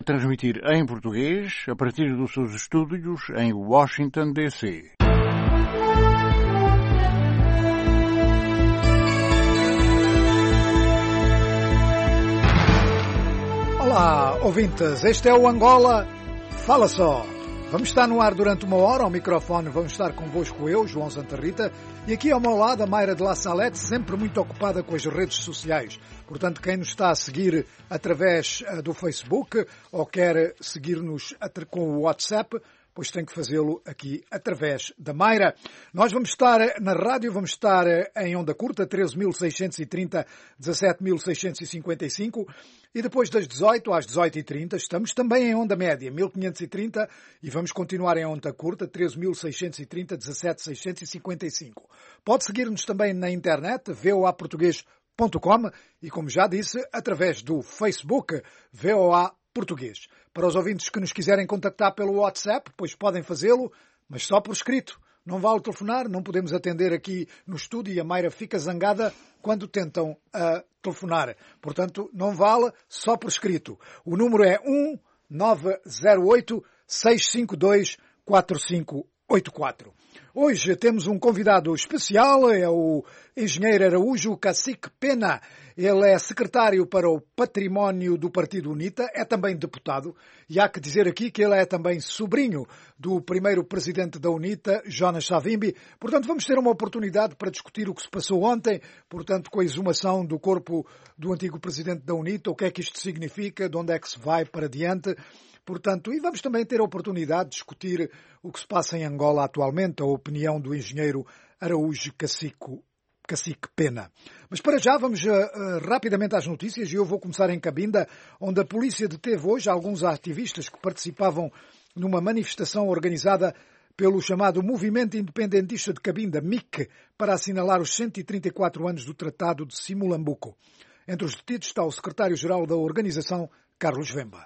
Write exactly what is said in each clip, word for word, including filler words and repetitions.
Transmitir em português a partir dos seus estúdios em Washington, D C Olá, ouvintes, este é o Angola Fala Só. Vamos estar no ar durante uma hora, ao microfone vamos estar convosco eu, João Santa Rita, e aqui ao meu lado a Mayra de La Salette, sempre muito ocupada com as redes sociais. Portanto, quem nos está a seguir através do Facebook ou quer seguir-nos com o WhatsApp, pois tem que fazê-lo aqui através da Mayra. Nós vamos estar na rádio, vamos estar em onda curta, treze mil seiscentos e trinta, dezassete mil seiscentos e cinquenta e cinco, e depois das dezoito às dezoito e trinta estamos também em onda média, mil quinhentos e trinta, e vamos continuar em onda curta, treze mil seiscentos e trinta, dezassete mil seiscentos e cinquenta e cinco. Pode seguir-nos também na internet, v o a português ponto com, e como já disse, através do Facebook, V O A Português. Para os ouvintes que nos quiserem contactar pelo WhatsApp, pois podem fazê-lo, mas só por escrito. Não vale telefonar, não podemos atender aqui no estúdio e a Mayra fica zangada quando tentam uh, telefonar. Portanto, não vale, só por escrito. O número é um nove zero oito, seis cinco dois, quatro cinco oito quatro. Hoje temos um convidado especial, é o engenheiro Araújo Cacique Pena. Ele é secretário para o Património do Partido UNITA, é também deputado, e há que dizer aqui que ele é também sobrinho do primeiro presidente da UNITA, Jonas Savimbi. Portanto, vamos ter uma oportunidade para discutir o que se passou ontem, portanto, com a exumação do corpo do antigo presidente da UNITA, o que é que isto significa, de onde é que se vai para diante. Portanto, e vamos também ter a oportunidade de discutir o que se passa em Angola atualmente, a opinião do engenheiro Araújo Cacique, Cacique Pena. Mas para já vamos uh, uh, rapidamente às notícias e eu vou começar em Cabinda, onde a polícia deteve hoje alguns ativistas que participavam numa manifestação organizada pelo chamado Movimento Independentista de Cabinda, M I C, para assinalar os cento e trinta e quatro anos do Tratado de Simulambuco. Entre os detidos está o secretário-geral da organização, Carlos Vemba.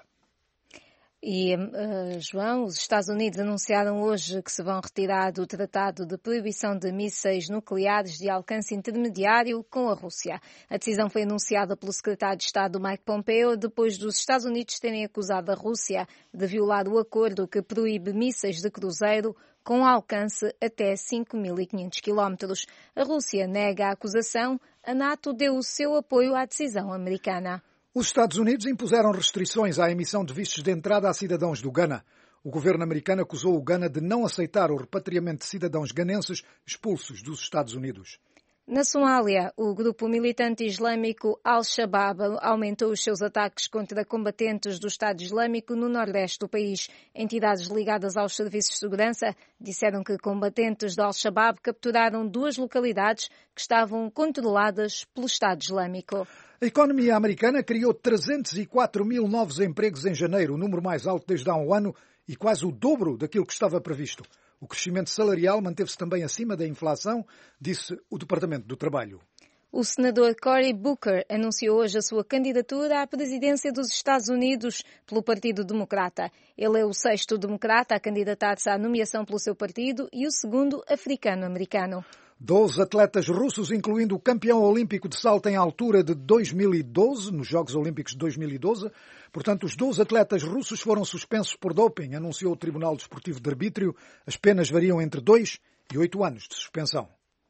E, uh, João, os Estados Unidos anunciaram hoje que se vão retirar do Tratado de Proibição de Mísseis Nucleares de Alcance Intermediário com a Rússia. A decisão foi anunciada pelo secretário de Estado Mike Pompeo depois dos Estados Unidos terem acusado a Rússia de violar o acordo que proíbe mísseis de cruzeiro com alcance até cinco mil e quinhentos quilómetros. A Rússia nega a acusação, a NATO deu o seu apoio à decisão americana. Os Estados Unidos impuseram restrições à emissão de vistos de entrada a cidadãos do Ghana. O governo americano acusou o Ghana de não aceitar o repatriamento de cidadãos ganenses expulsos dos Estados Unidos. Na Somália, o grupo militante islâmico Al-Shabaab aumentou os seus ataques contra combatentes do Estado Islâmico no nordeste do país. Entidades ligadas aos serviços de segurança disseram que combatentes do Al-Shabaab capturaram duas localidades que estavam controladas pelo Estado Islâmico. A economia americana criou trezentos e quatro mil novos empregos em janeiro, o número mais alto desde há um ano e quase o dobro daquilo que estava previsto. O crescimento salarial manteve-se também acima da inflação, disse o Departamento do Trabalho. O senador Cory Booker anunciou hoje a sua candidatura à presidência dos Estados Unidos pelo Partido Democrata. Ele é o sexto democrata a candidatar-se à nomeação pelo seu partido e o segundo africano-americano. Doze atletas russos, incluindo o campeão olímpico de salto em altura de dois mil e doze, nos Jogos Olímpicos de dois mil e doze. Portanto, os doze atletas russos foram suspensos por doping, anunciou o Tribunal Desportivo de Arbítrio. As penas variam entre dois e oito anos de suspensão.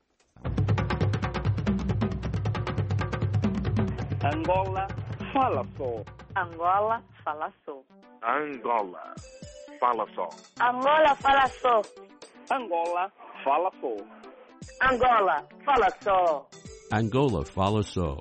Angola fala só. Angola fala só. Angola fala só. Angola fala só. Angola fala só. Angola fala só. Angola fala só.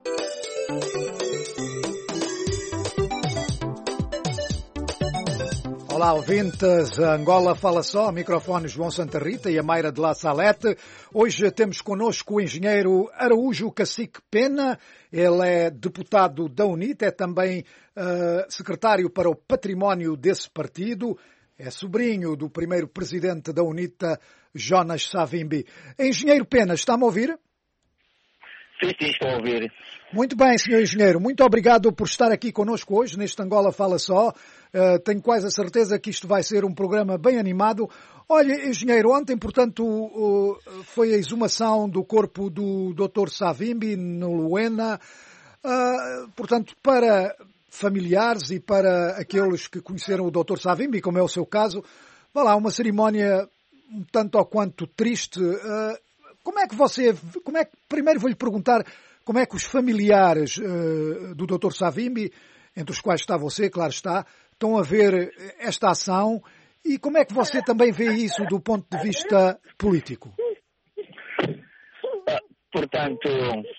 Olá, ouvintes. Angola fala só. Microfone João Santa Rita e a Mayra de La Salette. Hoje temos connosco o engenheiro Araújo Cacique Pena. Ele é deputado da UNITA, é também uh, secretário para o património desse partido. É sobrinho do primeiro presidente da UNITA, Jonas Savimbi. Engenheiro Pena, está-me a ouvir? Sim, sim, estou a ouvir. Muito bem, senhor engenheiro. Muito obrigado por estar aqui connosco hoje, neste Angola Fala Só. Uh, tenho quase a certeza que isto vai ser um programa bem animado. Olha, engenheiro, ontem, portanto, uh, foi a exumação do corpo do doutor Savimbi no Luena. Uh, portanto, para familiares e para aqueles que conheceram o doutor Savimbi, como é o seu caso, vá lá, uma cerimónia um tanto ou quanto triste. Uh, como é que você, como é que, primeiro vou-lhe perguntar como é que os familiares uh, do doutor Savimbi, entre os quais está você, claro está, estão a ver esta ação e como é que você também vê isso do ponto de vista político? Portanto,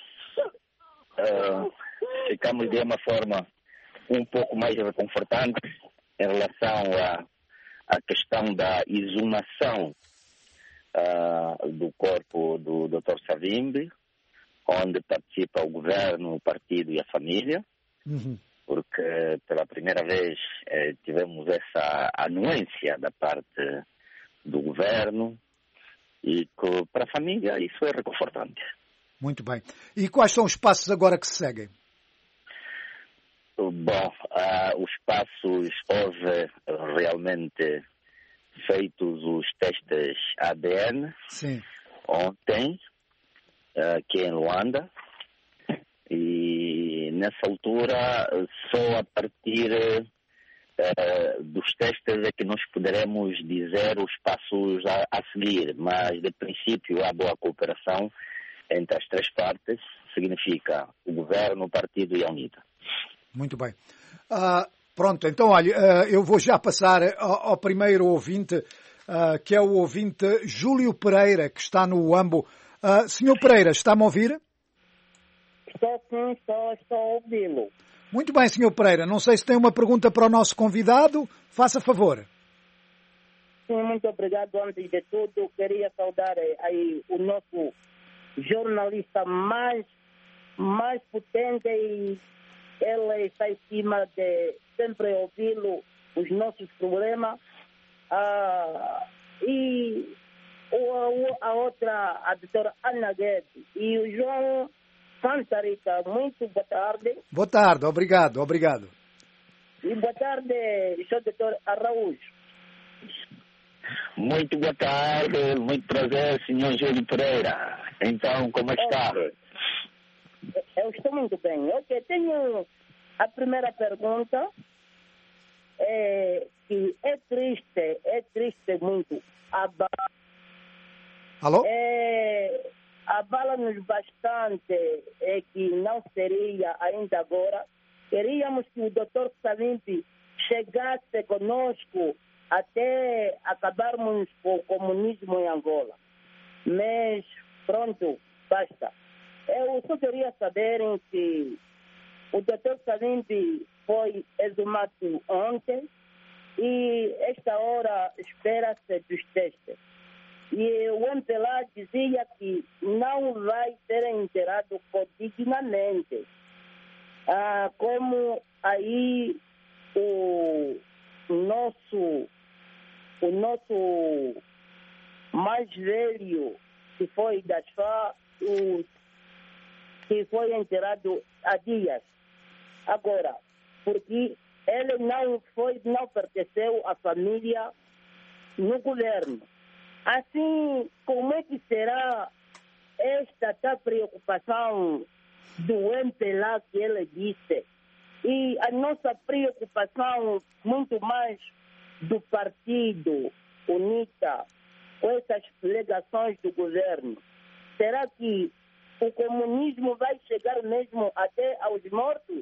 uh, ficamos de uma forma um pouco mais reconfortante em relação à, à questão da exumação uh, do corpo do doutor Savimbi, onde participa o governo, o partido e a família, uhum. porque pela primeira vez eh, tivemos essa anuência da parte do governo e que para a família isso é reconfortante. Muito bem. E quais são os passos agora que se seguem? Bom, uh, os passos, houve realmente feitos os testes A D N Sim. ontem, uh, aqui em Luanda, e nessa altura só a partir uh, dos testes é que nós poderemos dizer os passos a, a seguir, mas de princípio há boa cooperação entre as três partes, significa o governo, o partido e a UNITA. Muito bem. Uh, pronto, então, olha, uh, eu vou já passar ao, ao primeiro ouvinte, uh, que é o ouvinte Júlio Pereira, que está no Uambo. Uh, senhor Pereira, está-me a ouvir? Estou sim, estou, estou a ouvi-lo. Muito bem, senhor Pereira. Não sei se tem uma pergunta para o nosso convidado. Faça favor. Sim, muito obrigado. Antes de tudo, queria saudar aí o nosso jornalista mais, mais potente e ele está em cima de sempre ouvi-lo, os nossos problemas. Ah, e a outra, a doutora Ana Guedes e o João Santa Rita. Muito boa tarde. Boa tarde, obrigado, obrigado. E boa tarde, senhor doutor Araújo. Muito boa tarde, muito prazer, senhor Júlio Pereira. Então, como está? Eu estou muito bem. Ok, tenho a primeira pergunta. É que é triste, é triste muito. Abala, Alô? É, abala-nos bastante, é que não seria ainda agora. Queríamos que o doutor Savimbi chegasse conosco até acabarmos com o comunismo em Angola. Mas, pronto, basta. Eu só queria saber que o doutor Savimbi foi exumado ontem e esta hora espera-se dos testes. E o M P L A dizia que não vai ser enterrado dignamente. Ah, como aí o nosso, o nosso mais velho, que foi das F A, o que foi enterrado há dias. Agora, porque ele não foi, não pertenceu à família no governo. Assim, como é que será esta tá preocupação do M P L A que ele disse? E a nossa preocupação muito mais do partido UNITA com essas delegações do governo. Será que o comunismo vai chegar mesmo até aos mortos?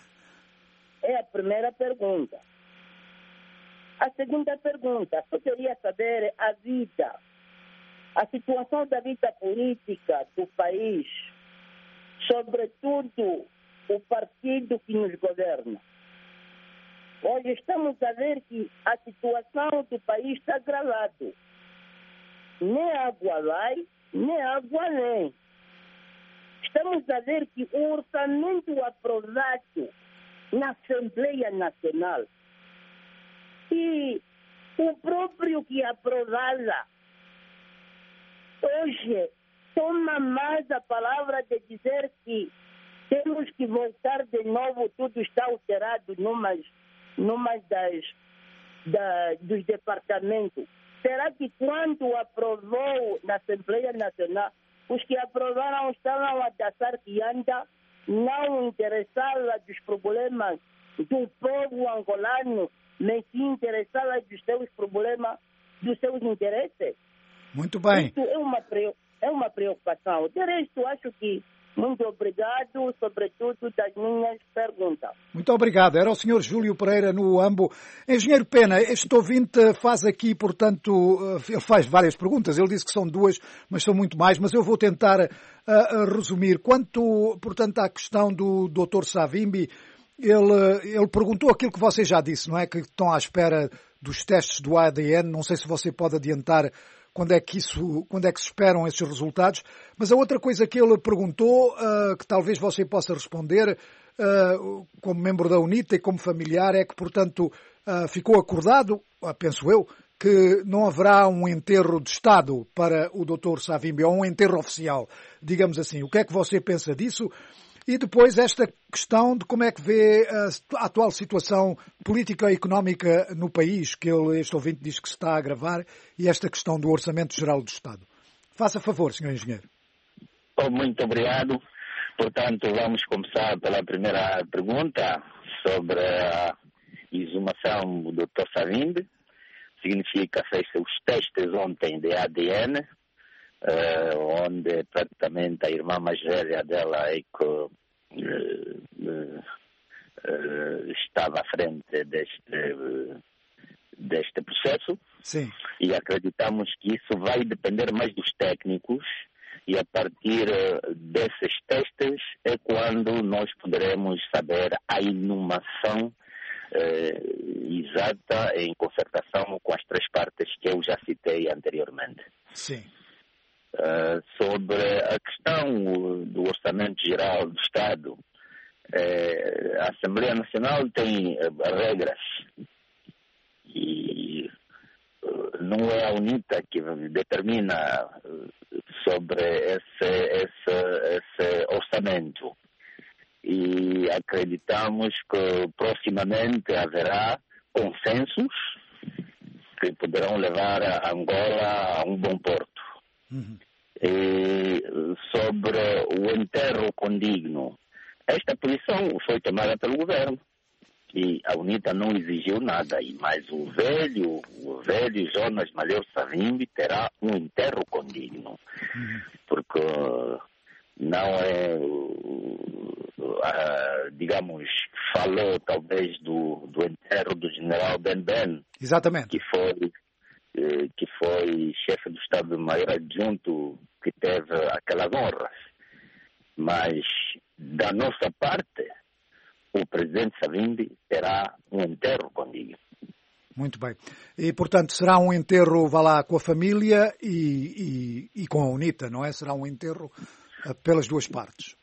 É a primeira pergunta. A segunda pergunta, eu queria saber a vida, a situação da vida política do país, sobretudo o partido que nos governa. Hoje estamos a ver que a situação do país está agravada. Nem água vai, nem água vem. Estamos a ver que o orçamento aprovado na Assembleia Nacional e o próprio que aprovada hoje toma mais a palavra de dizer que temos que voltar de novo, tudo está alterado numas, numas das, da, dos departamentos. Será que quando aprovou na Assembleia Nacional, os que aprovaram estavam a dançar que anda, não interessavam dos problemas do povo angolano, mas se interessar dos seus problemas, dos seus interesses. Muito bem. Isso é uma, é uma preocupação. De resto, acho que muito obrigado, sobretudo, das minhas perguntas. Muito obrigado. Era o senhor Júlio Pereira no AMBO. Engenheiro Pena, este ouvinte faz aqui, portanto, ele faz várias perguntas. Ele disse que são duas, mas são muito mais. Mas eu vou tentar uh, resumir. Quanto, portanto, à questão do doutor Savimbi, ele, ele perguntou aquilo que você já disse, não é? Que estão à espera dos testes do A D N. Não sei se você pode adiantar quando é que isso, quando é que se esperam esses resultados. Mas a outra coisa que ele perguntou, uh, que talvez você possa responder, uh, como membro da UNITA e como familiar, é que, portanto, uh, ficou acordado, uh, penso eu, que não haverá um enterro de Estado para o doutor Savimbi, ou um enterro oficial, digamos assim. O que é que você pensa disso? E depois esta questão de como é que vê a atual situação política e económica no país, que ele, este ouvinte diz que se está a agravar, e esta questão do Orçamento Geral do Estado. Faça favor, senhor Engenheiro. Muito obrigado. Portanto, vamos começar pela primeira pergunta sobre a exumação do doutor Savimbi. Significa que fez os testes ontem de A D N, Uh, onde praticamente a irmã mais velha dela é que uh, uh, uh, estava à frente deste, uh, deste processo. Sim. E acreditamos que isso vai depender mais dos técnicos, e a partir uh, desses testes é quando nós poderemos saber a inumação uh, exata em concertação com as três partes que eu já citei anteriormente. Sim. Uh, sobre a questão do Orçamento Geral do Estado, uh, a Assembleia Nacional tem uh, regras e uh, não é a UNITA que determina uh, sobre esse, esse, esse orçamento, e acreditamos que proximamente haverá consensos que poderão levar a Angola a um bom porto. Uhum. E sobre o enterro condigno, esta posição foi tomada pelo governo e a UNITA não exigiu nada, e mais o velho, o velho Jonas Malheiro Savimbi terá um enterro condigno, uhum. porque não é, uh, digamos, falou talvez do, do enterro do general Ben Ben, exatamente, que foi que foi chefe do Estado-Maior adjunto, que teve aquelas honras. Mas, da nossa parte, o presidente Savimbi terá um enterro condigno. Muito bem. E, portanto, será um enterro, vá lá, com a família e, e, e com a UNITA, não é? Será um enterro uh, pelas duas partes.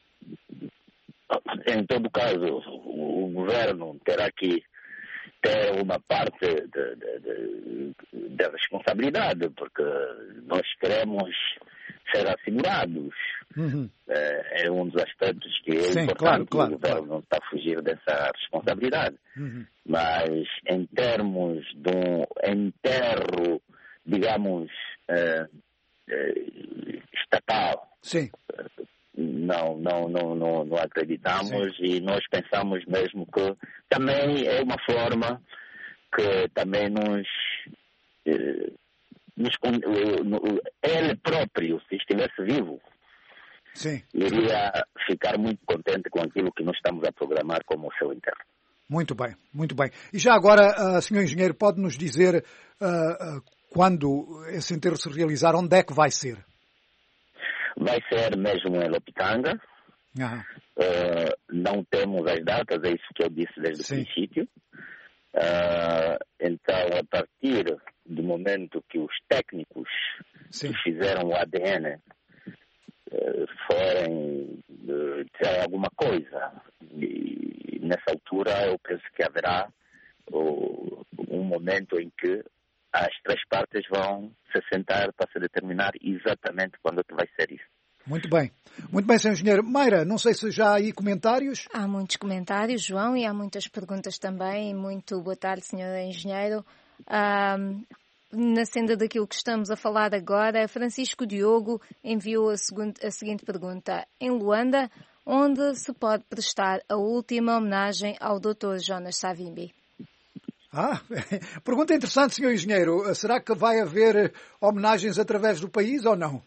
Em todo caso, o, o governo terá que ter uma parte de, de, de, de responsabilidade, porque nós queremos ser assegurados. Uhum. É, é um dos aspectos que é Sim, importante. claro, claro, o governo claro. não está a fugir dessa responsabilidade. Uhum. Mas em termos de um enterro, digamos, é, é, estatal, Sim. Não, não, não, não, não acreditamos. Sim. E nós pensamos mesmo que também é uma forma que também nos, eh, nos ele próprio, se estivesse vivo, Sim. iria ficar muito contente com aquilo que nós estamos a programar como o seu enterro. Muito bem, muito bem. E já agora, uh, senhor Engenheiro, pode nos dizer uh, uh, quando esse enterro se realizar, onde é que vai ser? Vai ser mesmo em Lopitanga. Uh, não temos as datas, é isso que eu disse desde Sim. o princípio. Uh, então, a partir do momento que os técnicos Sim. que fizeram o A D N uh, forem uh, dizer alguma coisa, e nessa altura eu penso que haverá uh, um momento em que as três partes vão se sentar para se determinar exatamente quando é que vai ser isso. Muito bem. Muito bem, senhor Engenheiro. Mayra, não sei se já há aí comentários. Há muitos comentários, João, e há muitas perguntas também. Muito boa tarde, senhor Engenheiro. Um, na senda daquilo que estamos a falar agora, Francisco Diogo enviou a, segundo, a seguinte pergunta. Em Luanda, onde se pode prestar a última homenagem ao doutor Jonas Savimbi. Ah, pergunta interessante, senhor Engenheiro. Será que vai haver homenagens através do país ou não?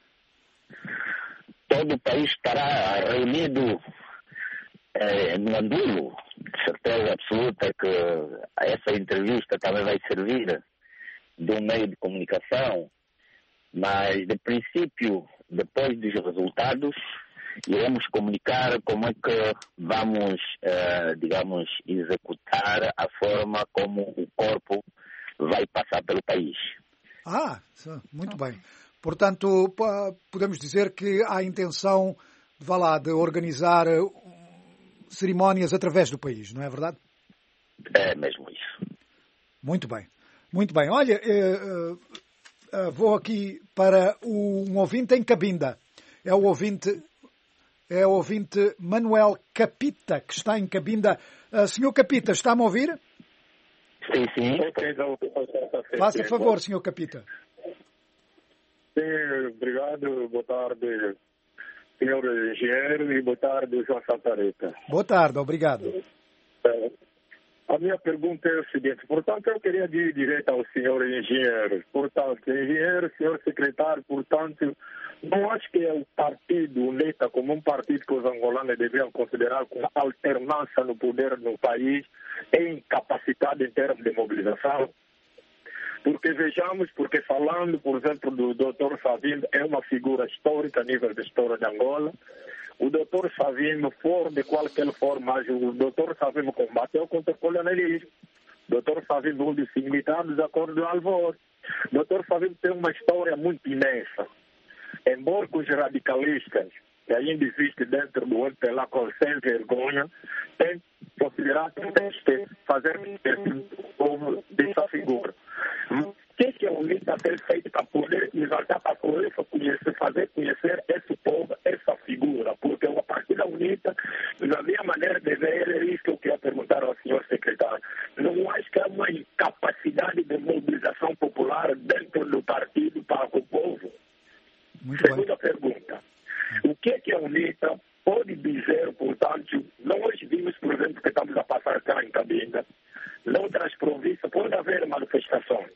Todo o país estará reunido eh, no Andulo. De certeza absoluta que essa entrevista também vai servir de um meio de comunicação, mas, de princípio, depois dos resultados, iremos comunicar como é que vamos, eh, digamos, executar a forma como o corpo vai passar pelo país. Ah, muito bem. Portanto, podemos dizer que há a intenção, vá lá, de organizar cerimónias através do país, não é verdade? É mesmo isso. Muito bem. Muito bem. Olha, eh, eh, vou aqui para um ouvinte em Cabinda. É o ouvinte... É o ouvinte Manuel Capita, que está em Cabinda. Uh, senhor Capita, está-me a ouvir? Sim, sim. Faça favor, senhor Capita. Sim, obrigado. Boa tarde, senhor engenheiro, e boa tarde, João Santareta. Boa tarde, obrigado. É, a minha pergunta é o seguinte, portanto, eu queria ir direto ao senhor engenheiro. Portanto, engenheiro, senhor secretário, portanto... Não acho que é o partido UNITA como um partido que os angolanos deviam considerar como alternância no poder no país e incapacidade em termos de mobilização. Porque vejamos, porque falando, por exemplo, do doutor Savimbi, é uma figura histórica a nível da história de Angola. O doutor Savimbi, for de qualquer forma, o doutor Savimbi combateu contra o colonialismo. O doutor Savimbi, um dos signatários do Acordo do Alvor. O doutor Savimbi tem uma história muito imensa. Embora os radicalistas, que ainda existem dentro do M P L A com sem vergonha, têm considerado que fazer o povo dessa figura. O que, que a UNITA tem feito para poder exaltar, para poder conhecer, fazer conhecer esse povo, essa figura? Porque a partir da UNITA, na minha maneira de ver, é isso que eu queria perguntar ao senhor secretário. Não acho que há uma incapacidade de mobilização popular dentro do partido para o povo? Muito Segunda bem. pergunta. O que é que a UNITA pode dizer, portanto, nós vimos, por exemplo, que estamos a passar cá em Cabinda, noutras províncias pode haver manifestações,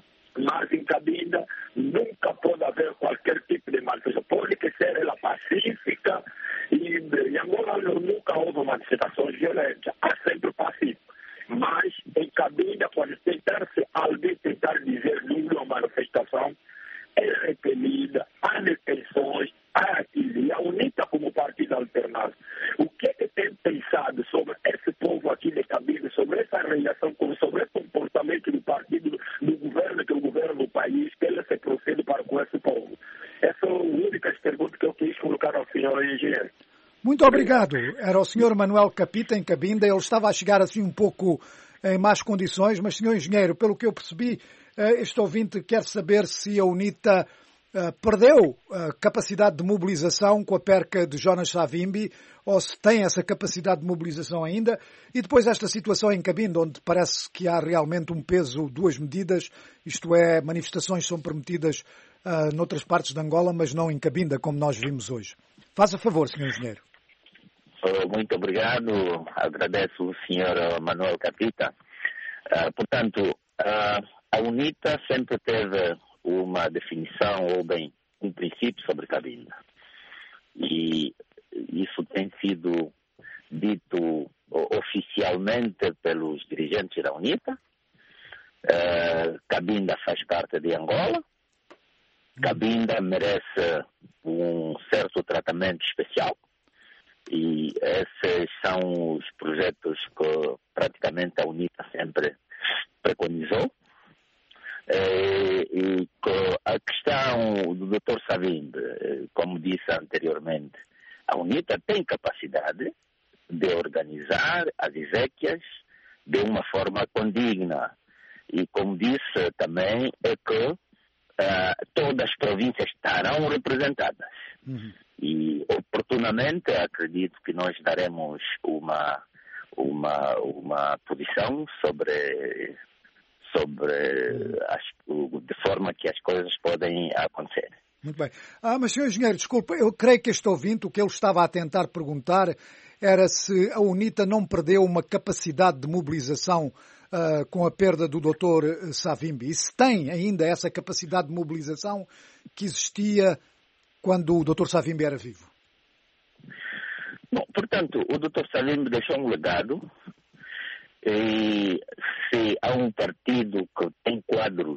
mas em Cabinda nunca pode haver qualquer tipo de manifestação. Pode que ser ela pacífica e em Angola nunca houve manifestações violentas, há sempre pacífico. Mas em Cabinda, quando tentar-se alguém tentar dizer nenhuma manifestação, é repelida, há detenções, há aquilo. E a UNITA como partido alternado, o que é que tem pensado sobre esse povo aqui de Cabinda, sobre essa relação, sobre esse comportamento do partido, do governo, que é o governo do país, que ele se procede para com esse povo? Essas são as únicas perguntas que eu quis colocar ao senhor engenheiro. Muito obrigado. Era o senhor Manuel Capita em Cabinda. Ele estava a chegar assim um pouco em más condições, mas, senhor engenheiro, pelo que eu percebi, este ouvinte quer saber se a UNITA uh, perdeu a capacidade de mobilização com a perca de Jonas Savimbi, ou se tem essa capacidade de mobilização ainda, e depois esta situação em Cabinda, onde parece que há realmente um peso, duas medidas, isto é, manifestações são permitidas uh, noutras partes de Angola, mas não em Cabinda, como nós vimos hoje. Faça favor, senhor engenheiro. Muito obrigado. Agradeço o senhor Manuel Capita. Uh, portanto, uh, a UNITA sempre teve uma definição, ou bem, um princípio sobre Cabinda. E isso tem sido dito oficialmente pelos dirigentes da UNITA. Uh, Cabinda faz parte de Angola. Cabinda merece um certo tratamento especial. E esses são os projetos que praticamente a UNITA sempre preconizou. E que a questão do doutor Savimbi, como disse anteriormente, a UNITA tem capacidade de organizar as exéquias de uma forma condigna. E como disse também, é que uh, todas as províncias estarão representadas. Uhum. E oportunamente acredito que nós daremos uma, uma, uma posição sobre, sobre as, de forma que as coisas podem acontecer. Muito bem. Ah, mas, senhor Engenheiro, desculpa, eu creio que este ouvinte, o que ele estava a tentar perguntar era se a UNITA não perdeu uma capacidade de mobilização uh, com a perda do doutor Savimbi. E se tem ainda essa capacidade de mobilização que existia quando o doutor Savimbi era vivo? Bom, portanto, o doutor Savimbi deixou um legado. E se há um partido que tem quadros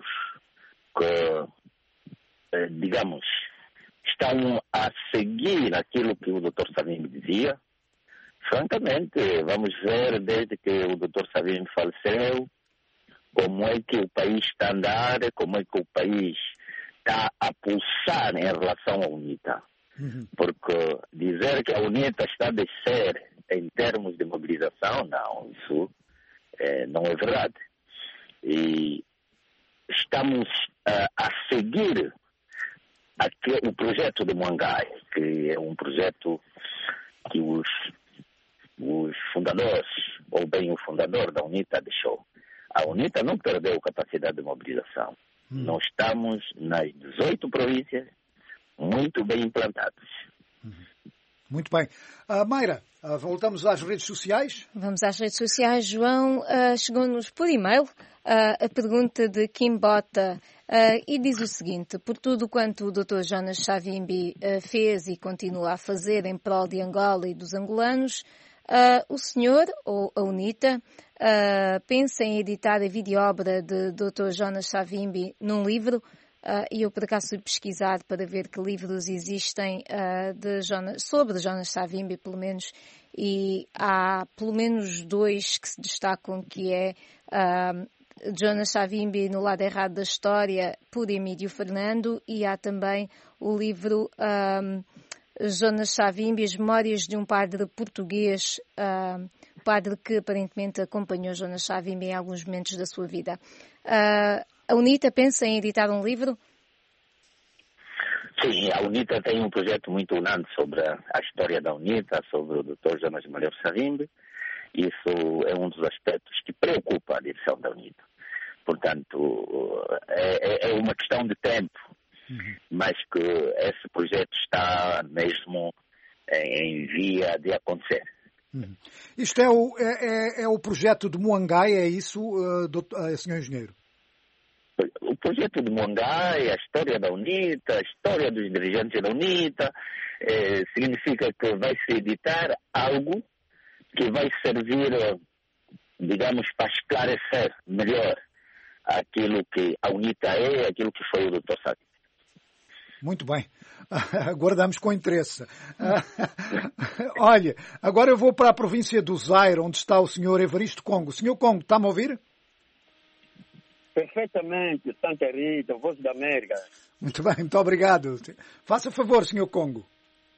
que, digamos, estão a seguir aquilo que o doutor Savimbi dizia, francamente, vamos ver desde que o doutor Savimbi faleceu, como é que o país está a andar, como é que o país está a pulsar em relação à UNITA. Uhum. Porque dizer que a UNITA está a descer em termos de mobilização, não, isso é, não é verdade. E estamos uh, a seguir aqui, o projeto de Muangai, que é um projeto que os, os fundadores, ou bem o fundador da UNITA deixou. A UNITA não perdeu capacidade de mobilização. Hum. Nós estamos nas dezoito províncias muito bem implantadas. Muito bem. Uh, Mayra, uh, voltamos às redes sociais? Vamos às redes sociais. João, uh, chegou-nos por e-mail uh, a pergunta de Kim Bota uh, e diz o seguinte: por tudo quanto o doutor Jonas Savimbi uh, fez e continua a fazer em prol de Angola e dos angolanos, uh, o senhor, ou a UNITA, uh, pensa em editar a videoobra de doutor Jonas Savimbi num livro? Uh, e eu, por acaso, fui pesquisar para ver que livros existem uh, de Jonas, sobre Jonas Savimbi, pelo menos, e há pelo menos dois que se destacam, que é uh, Jonas Savimbi no lado errado da história, por Emílio Fernando, e há também o livro um, Jonas Savimbi, As Memórias de um Padre Português, uh, padre que aparentemente acompanhou Jonas Savimbi em alguns momentos da sua vida. Uh, A UNITA pensa em editar um livro? Sim, a UNITA tem um projeto muito unânime sobre a história da UNITA, sobre o doutor Jonas Malheiro Savimbi. Isso é um dos aspectos que preocupa a direção da UNITA. Portanto, é, é uma questão de tempo, uhum. mas que esse projeto está mesmo em via de acontecer. Uhum. Isto é o, é, é o projeto de Muangai, é isso, uh, doutor, uh, senhor Engenheiro? O projeto de Muangai, a história da UNITA, a história dos dirigentes da UNITA, eh, significa que vai se editar algo que vai servir, digamos, para esclarecer melhor aquilo que a UNITA é, aquilo que foi o doutor Savimbi. Muito bem. Aguardamos com interesse. Olha, agora eu vou para a província do Zaire, onde está o senhor Evaristo Congo. Senhor Congo, está-me a ouvir? Perfeitamente, Santa Rita, Voz da América. Muito bem, muito obrigado. Faça favor, senhor Congo.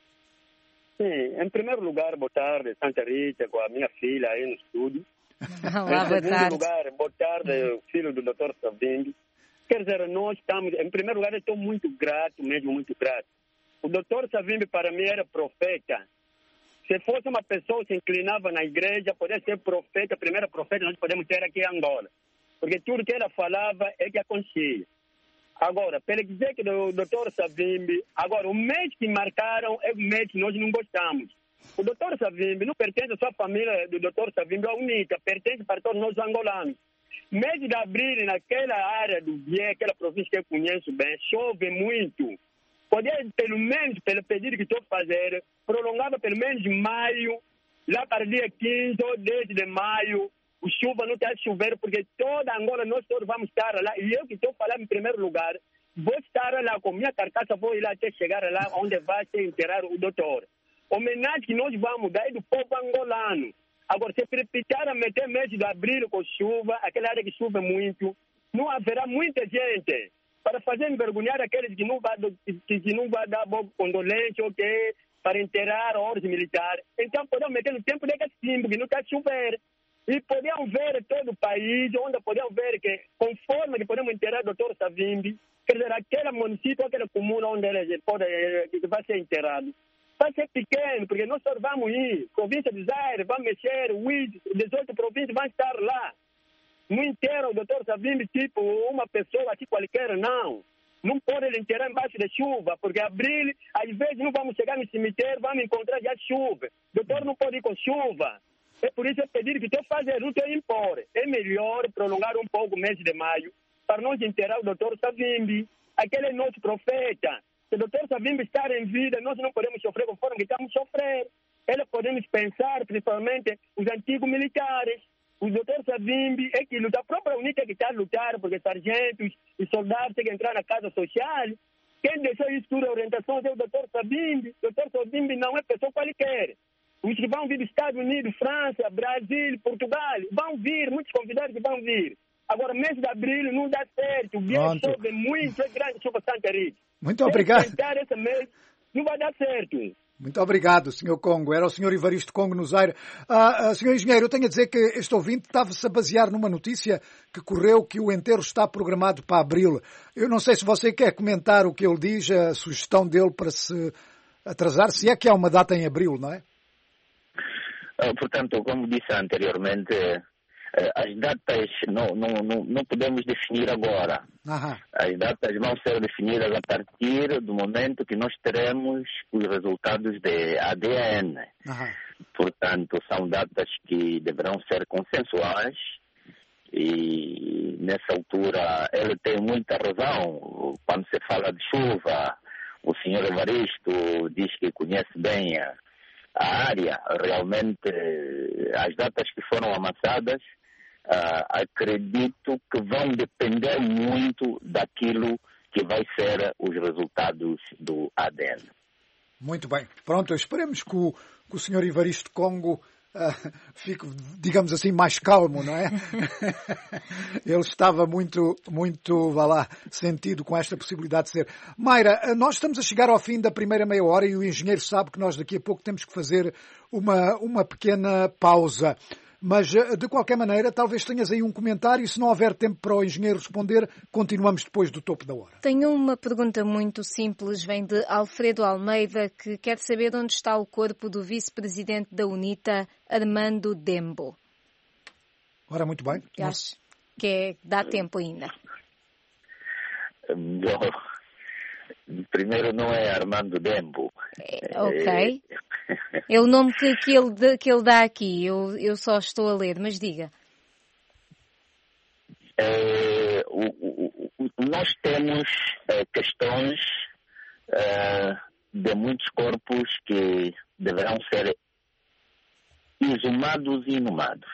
Sim, em primeiro lugar, boa tarde, Santa Rita, com a minha filha aí no estúdio. Olá, boa tarde. Em segundo lugar, boa tarde, filho do doutor Savimbi. Quer dizer, nós estamos, em primeiro lugar, eu estou muito grato, mesmo muito grato. O doutor Savimbi, para mim, era profeta. Se fosse uma pessoa que se inclinava na igreja, poderia ser profeta, a primeira profeta nós podemos ter aqui em Angola. Porque tudo que ela falava é que acontecia. Agora, para dizer que o doutor Savimbi, agora, o mês que marcaram é o mês que nós não gostamos. O doutor Savimbi não pertence só à família do doutor Savimbi, a UNITA, pertence para todos nós angolanos. Mês de abril, naquela área do Bié, aquela província que eu conheço bem, chove muito. Podia, pelo menos, pelo pedido que estou a fazer, prolongava pelo menos maio, lá para o dia quinze ou dez de maio, o chuva não está a chover, porque toda Angola nós todos vamos estar lá. E eu que estou falando em primeiro lugar, vou estar lá com minha carcaça, vou ir lá até chegar lá onde vai se enterrar o doutor. Homenagem que nós vamos dar é do povo angolano. Agora, se precipitar a meter mês de abril com chuva, aquela área que chove muito, não haverá muita gente para fazer envergonhar aqueles que não vão que, que não vai dar boa condolência ou que para enterrar ordens militares. Então, podemos meter no tempo de que sim, porque não está a chover. E podiam ver todo o país, onde podiam ver que, conforme que podemos enterrar o doutor Savimbi, quer dizer, aquele município, aquela comuna onde ele pode, que vai ser enterrado, vai ser pequeno, porque nós só vamos ir, província de Zaire, vamos mexer, o I D, dezoito províncias vão estar lá. Não inteiro o doutor Savimbi, tipo, uma pessoa aqui qualquer, não. não podem enterrar embaixo da chuva, porque abril, às vezes não vamos chegar no cemitério, vamos encontrar já chuva. O doutor não pode ir com chuva. É por isso eu pedir que tu faça a luta e impor. É melhor prolongar um pouco o mês de maio para nós enterrar o doutor Savimbi. Aquele é nosso profeta. Se o doutor Savimbi estar em vida, nós não podemos sofrer conforme que estamos sofrendo. Eles podemos pensar, principalmente, os antigos militares. O doutor Savimbi é que luta, a própria UNITA que está a lutar, porque sargentos e soldados têm que entrar na casa social. Quem deixou isso tudo, a orientação é o doutor Savimbi. O doutor Savimbi não é pessoa qualquer. Os que vão vir dos Estados Unidos, França, Brasil, Portugal, vão vir, muitos convidados que vão vir. Agora, mês de abril não dá certo. O dia chove muito, é grande chuva Santa Rita. Muito obrigado. Esse mês não vai dar certo. Muito obrigado, senhor Congo. Era o senhor Evaristo Congo no Zaire. Ah, ah, senhor engenheiro, eu tenho a dizer que este ouvinte estava-se a basear numa notícia que correu que o enterro está programado para abril. Eu não sei se você quer comentar o que ele diz, a sugestão dele para se atrasar, se é que há uma data em abril, não é? Uh, portanto, como disse anteriormente, uh, as datas não, não, não, não podemos definir agora. Aham. As datas vão ser definidas a partir do momento que nós teremos os resultados de A D N. Aham. Portanto, são datas que deverão ser consensuais e, nessa altura, ele tem muita razão. Quando se fala de chuva, o senhor Evaristo diz que conhece bem a, a área. Realmente, as datas que foram amassadas, Uh, acredito que vão depender muito daquilo que vai ser os resultados do A D N. Muito bem. Pronto, esperemos que o, que o senhor Evaristo Congo uh, fique, digamos assim, mais calmo, não é? Ele estava muito, muito, vá lá, sentido com esta possibilidade de ser. Mayra, nós estamos a chegar ao fim da primeira meia hora e o engenheiro sabe que nós daqui a pouco temos que fazer uma, uma pequena pausa. Mas, de qualquer maneira, talvez tenhas aí um comentário e se não houver tempo para o engenheiro responder, continuamos depois do topo da hora. Tenho uma pergunta muito simples, vem de Alfredo Almeida, que quer saber onde está o corpo do vice-presidente da UNITA, Armando Dembo. Ora, muito bem. Acho que é, dá tempo ainda. Bom, primeiro não é Armando Dembo. É, ok. É o nome que, que, ele, que ele dá aqui, eu, eu só estou a ler, mas diga. É, o, o, o, nós temos é, questões é, de muitos corpos que deverão ser exumados e inumados.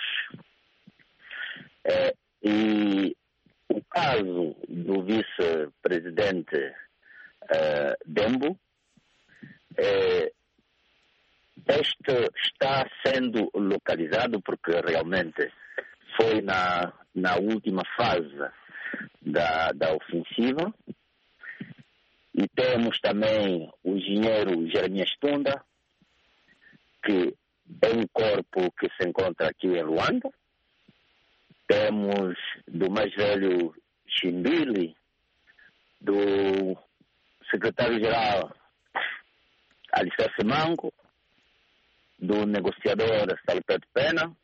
É, e o caso do vice-presidente é, Dembo, é, este está sendo localizado porque realmente foi na, na última fase da, da ofensiva. E temos também o engenheiro Jeremias Tunda, que é um corpo que se encontra aqui em Luanda. Temos do mais velho Chimbili, do secretário-geral Alicerce Mango, do negociador Salpeto Pena.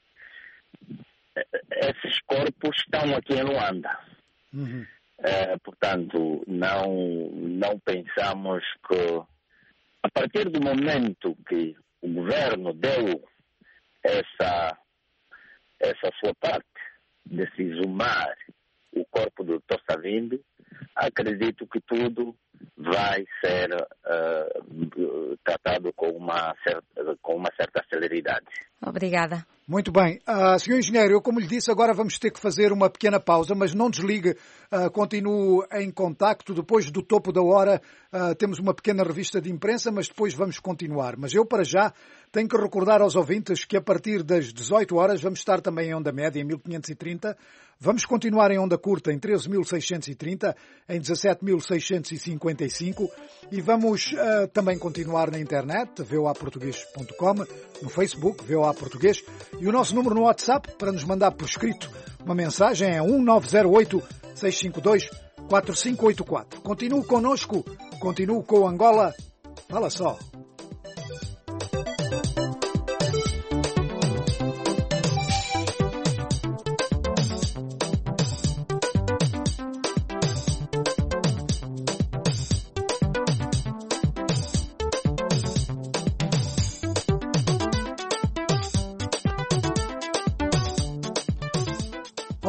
Esses corpos estão aqui em Luanda. Uhum. É, portanto, não, não pensamos que, a partir do momento que o governo deu essa, essa sua parte de se exumar o corpo do doutor Savimbi, acredito que tudo vai ser uh, tratado com uma, certa, com uma certa celeridade. Obrigada. Muito bem. Uh, senhor Engenheiro, eu como lhe disse, agora vamos ter que fazer uma pequena pausa, mas não desligue, uh, continuo em contacto. Depois do topo da hora uh, temos uma pequena revista de imprensa, mas depois vamos continuar. Mas eu, para já, tenho que recordar aos ouvintes que a partir das dezoito horas vamos estar também em onda média, em mil quinhentos e trinta. Vamos continuar em onda curta, em treze mil seiscentos e trinta, em dezassete mil seiscentos e cinquenta e cinco. E vamos uh, também continuar na internet, v o a português ponto com, no Facebook, V O A Português. E o nosso número no WhatsApp, para nos mandar por escrito uma mensagem, é um nove zero oito, seis cinco dois, quatro cinco oito quatro. Continue connosco, continue com o Angola. Fala só.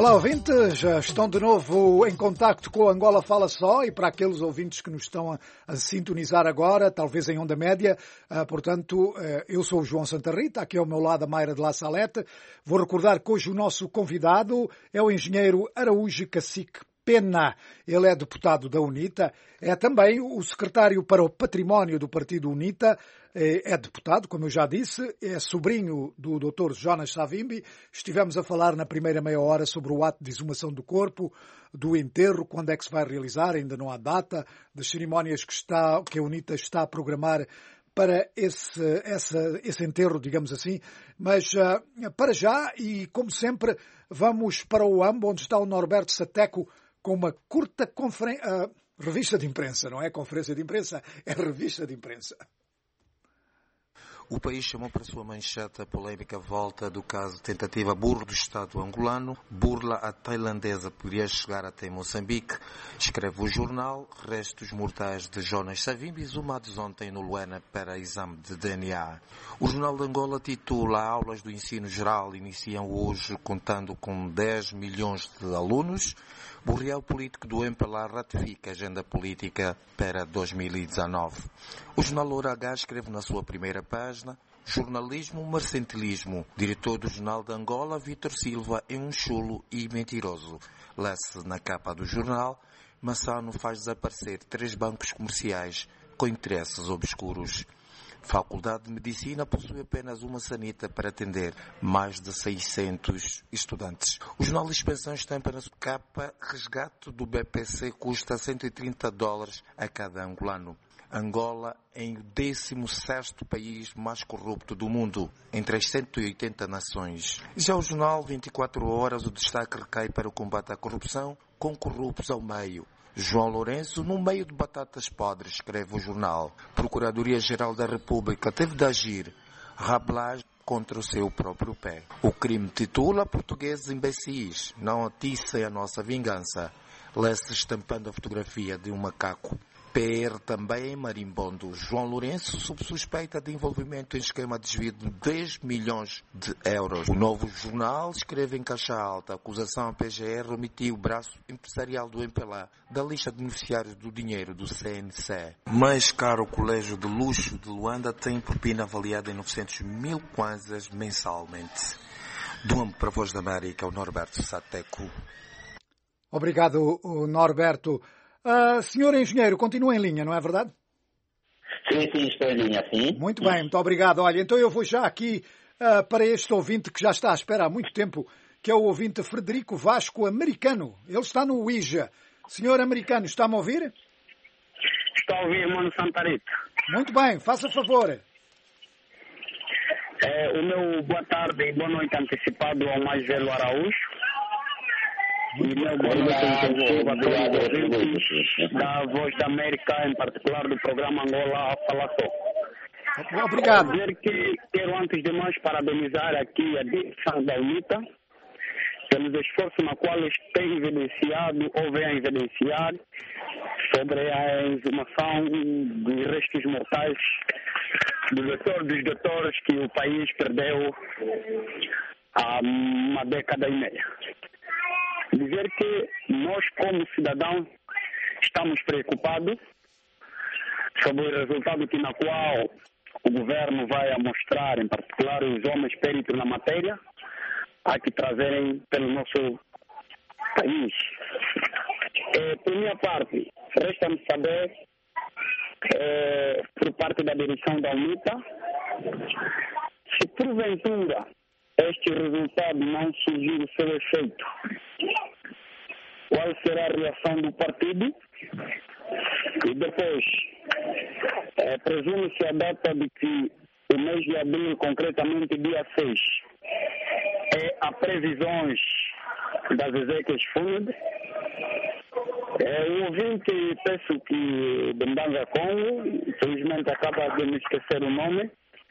Olá, ouvintes, já estão de novo em contacto com o Angola Fala Só, e para aqueles ouvintes que nos estão a, a sintonizar agora, talvez em onda média, uh, portanto, uh, eu sou o João Santa Rita, aqui ao meu lado a Mayra de La Salete. Vou recordar que hoje o nosso convidado é o engenheiro Araújo Cacique Pena. Ele é deputado da UNITA, é também o secretário para o Património do Partido UNITA, é deputado, como eu já disse, é sobrinho do doutor Jonas Savimbi. Estivemos a falar na primeira meia hora sobre o ato de exumação do corpo, do enterro, quando é que se vai realizar, ainda não há data, das cerimónias que, está, que a UNITA está a programar para esse, essa, esse enterro, digamos assim. Mas uh, para já, e como sempre, vamos para o A M B, onde está o Norberto Sateco, com uma curta conferen- uh, revista de imprensa, não é conferência de imprensa, é revista de imprensa. O país chamou para sua manchete a polêmica volta do caso tentativa burro do Estado angolano. Burla a tailandesa poderia chegar até Moçambique. Escreve o jornal. Restos mortais de Jonas Savimbi exumados ontem no Luena para exame de D N A. O Jornal de Angola titula: Aulas do ensino geral iniciam hoje contando com dez milhões de alunos. O real político do M P L A ratifica a agenda política para dois mil e dezanove. O jornal Hora H escreve na sua primeira página: jornalismo, mercantilismo. Diretor do Jornal de Angola, Vítor Silva, é um chulo e mentiroso. Lê-se na capa do jornal: Massano faz desaparecer três bancos comerciais com interesses obscuros. Faculdade de Medicina possui apenas uma sanita para atender mais de seiscentos estudantes. O jornal Expansão estampa na sua capa: resgate do B P C custa cento e trinta dólares a cada angolano. Angola é o décimo sexto país mais corrupto do mundo, entre as cento e oitenta nações. Já o jornal vinte e quatro horas, o destaque recai para o combate à corrupção, com corruptos ao meio. João Lourenço, no meio de batatas podres, escreve o jornal. Procuradoria-Geral da República teve de agir. Rabelais contra o seu próprio pé. O crime titula: Portugueses imbecis, não atiçem a nossa vingança. Lê-se estampando a fotografia de um macaco. P R também em marimbondo. João Lourenço sob suspeita de envolvimento em esquema de desvio de dez milhões de euros. O Novo Jornal escreve em caixa alta: a acusação à P G R omitiu o braço empresarial do M P L A da lista de beneficiários do dinheiro do C N C. Mais caro, o Colégio de Luxo de Luanda tem propina avaliada em novecentos mil kwanzas mensalmente. Do âmbito para a Voz da América, o Norberto Sateco. Obrigado, Norberto. Uh, senhor engenheiro, continua em linha, não é verdade? Sim, sim, estou em linha, sim. Muito bem, muito obrigado. Olha, então eu vou já aqui uh, para este ouvinte que já está à espera há muito tempo, que é o ouvinte Frederico Vasco Americano. Ele está no U I J A. Senhor Americano, está-me a ouvir? Está a ouvir, mano Santa Rita. Muito bem, faça favor. É, o meu boa tarde e boa noite antecipado ao mais velho Araújo. E meu boa noite intensiva a todos os ouvintes da Voz da América, em particular do programa Angola Fala Só. Obrigado. Quero dizer que quero, antes de mais, parabenizar aqui a direção da UNITA pelos esforços na qual eles têm evidenciado ou vêm a evidenciar sobre a exumação dos restos mortais do doutor, dos doutores que o país perdeu há uma década e meia. Dizer que nós, como cidadãos, estamos preocupados sobre o resultado que na qual o governo vai mostrar, em particular os homens peritos na matéria, a que trazerem pelo nosso país. É, por minha parte, resta-me saber, é, por parte da direção da UNITA, se porventura este resultado não surgir o seu efeito, qual será a reação do partido? E depois, é, presume-se a data de que o mês de abril, concretamente dia seis, é a previsões das exéquias fúnebres. É, o ouvinte, peço que de Mbanga Congo, infelizmente acaba de me esquecer o nome,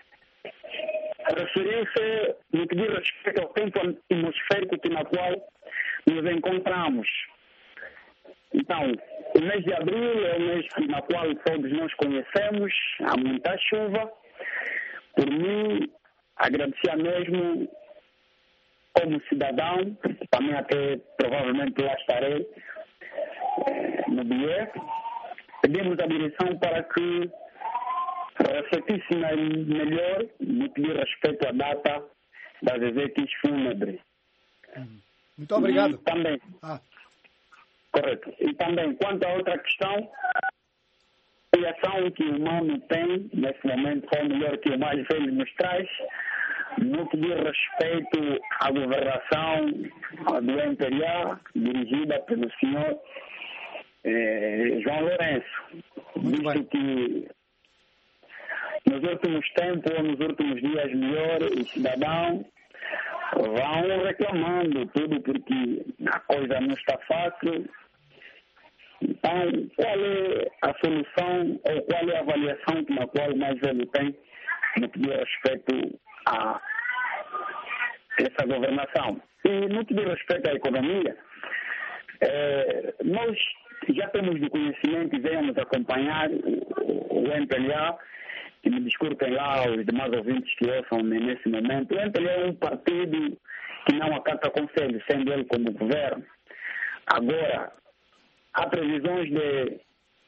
referiu-se no que diz respeito ao tempo atmosférico que na qual nos encontramos. Então, o mês de abril é o mês na qual todos nós conhecemos, há muita chuva. Por mim, agradecer mesmo como cidadão, também até provavelmente lá estarei no B F, pedimos à direção para que refletisse melhor no que diz respeito à data das exequias fúnebres. Muito obrigado. E também, ah. correto. E também, quanto a outra questão, a reação que o humano tem, nesse momento, foi melhor que o mais velho nos traz, no que diz respeito à governação do M P L A, dirigida pelo senhor eh, João Lourenço. Visto que nos últimos tempos, ou nos últimos dias melhor, os cidadãos vão reclamando tudo porque a coisa não está fácil. Então, qual é a solução ou qual é a avaliação na qual o mais velho tem no que diz respeito a essa governação? E no que diz respeito à economia, eh, nós já temos de conhecimento e venhamos acompanhar o, o M P L A, que me desculpem lá os demais ouvintes que ouçam nesse momento. O M P L A é um partido que não acata conselho, sendo ele como governo. Agora, há previsões de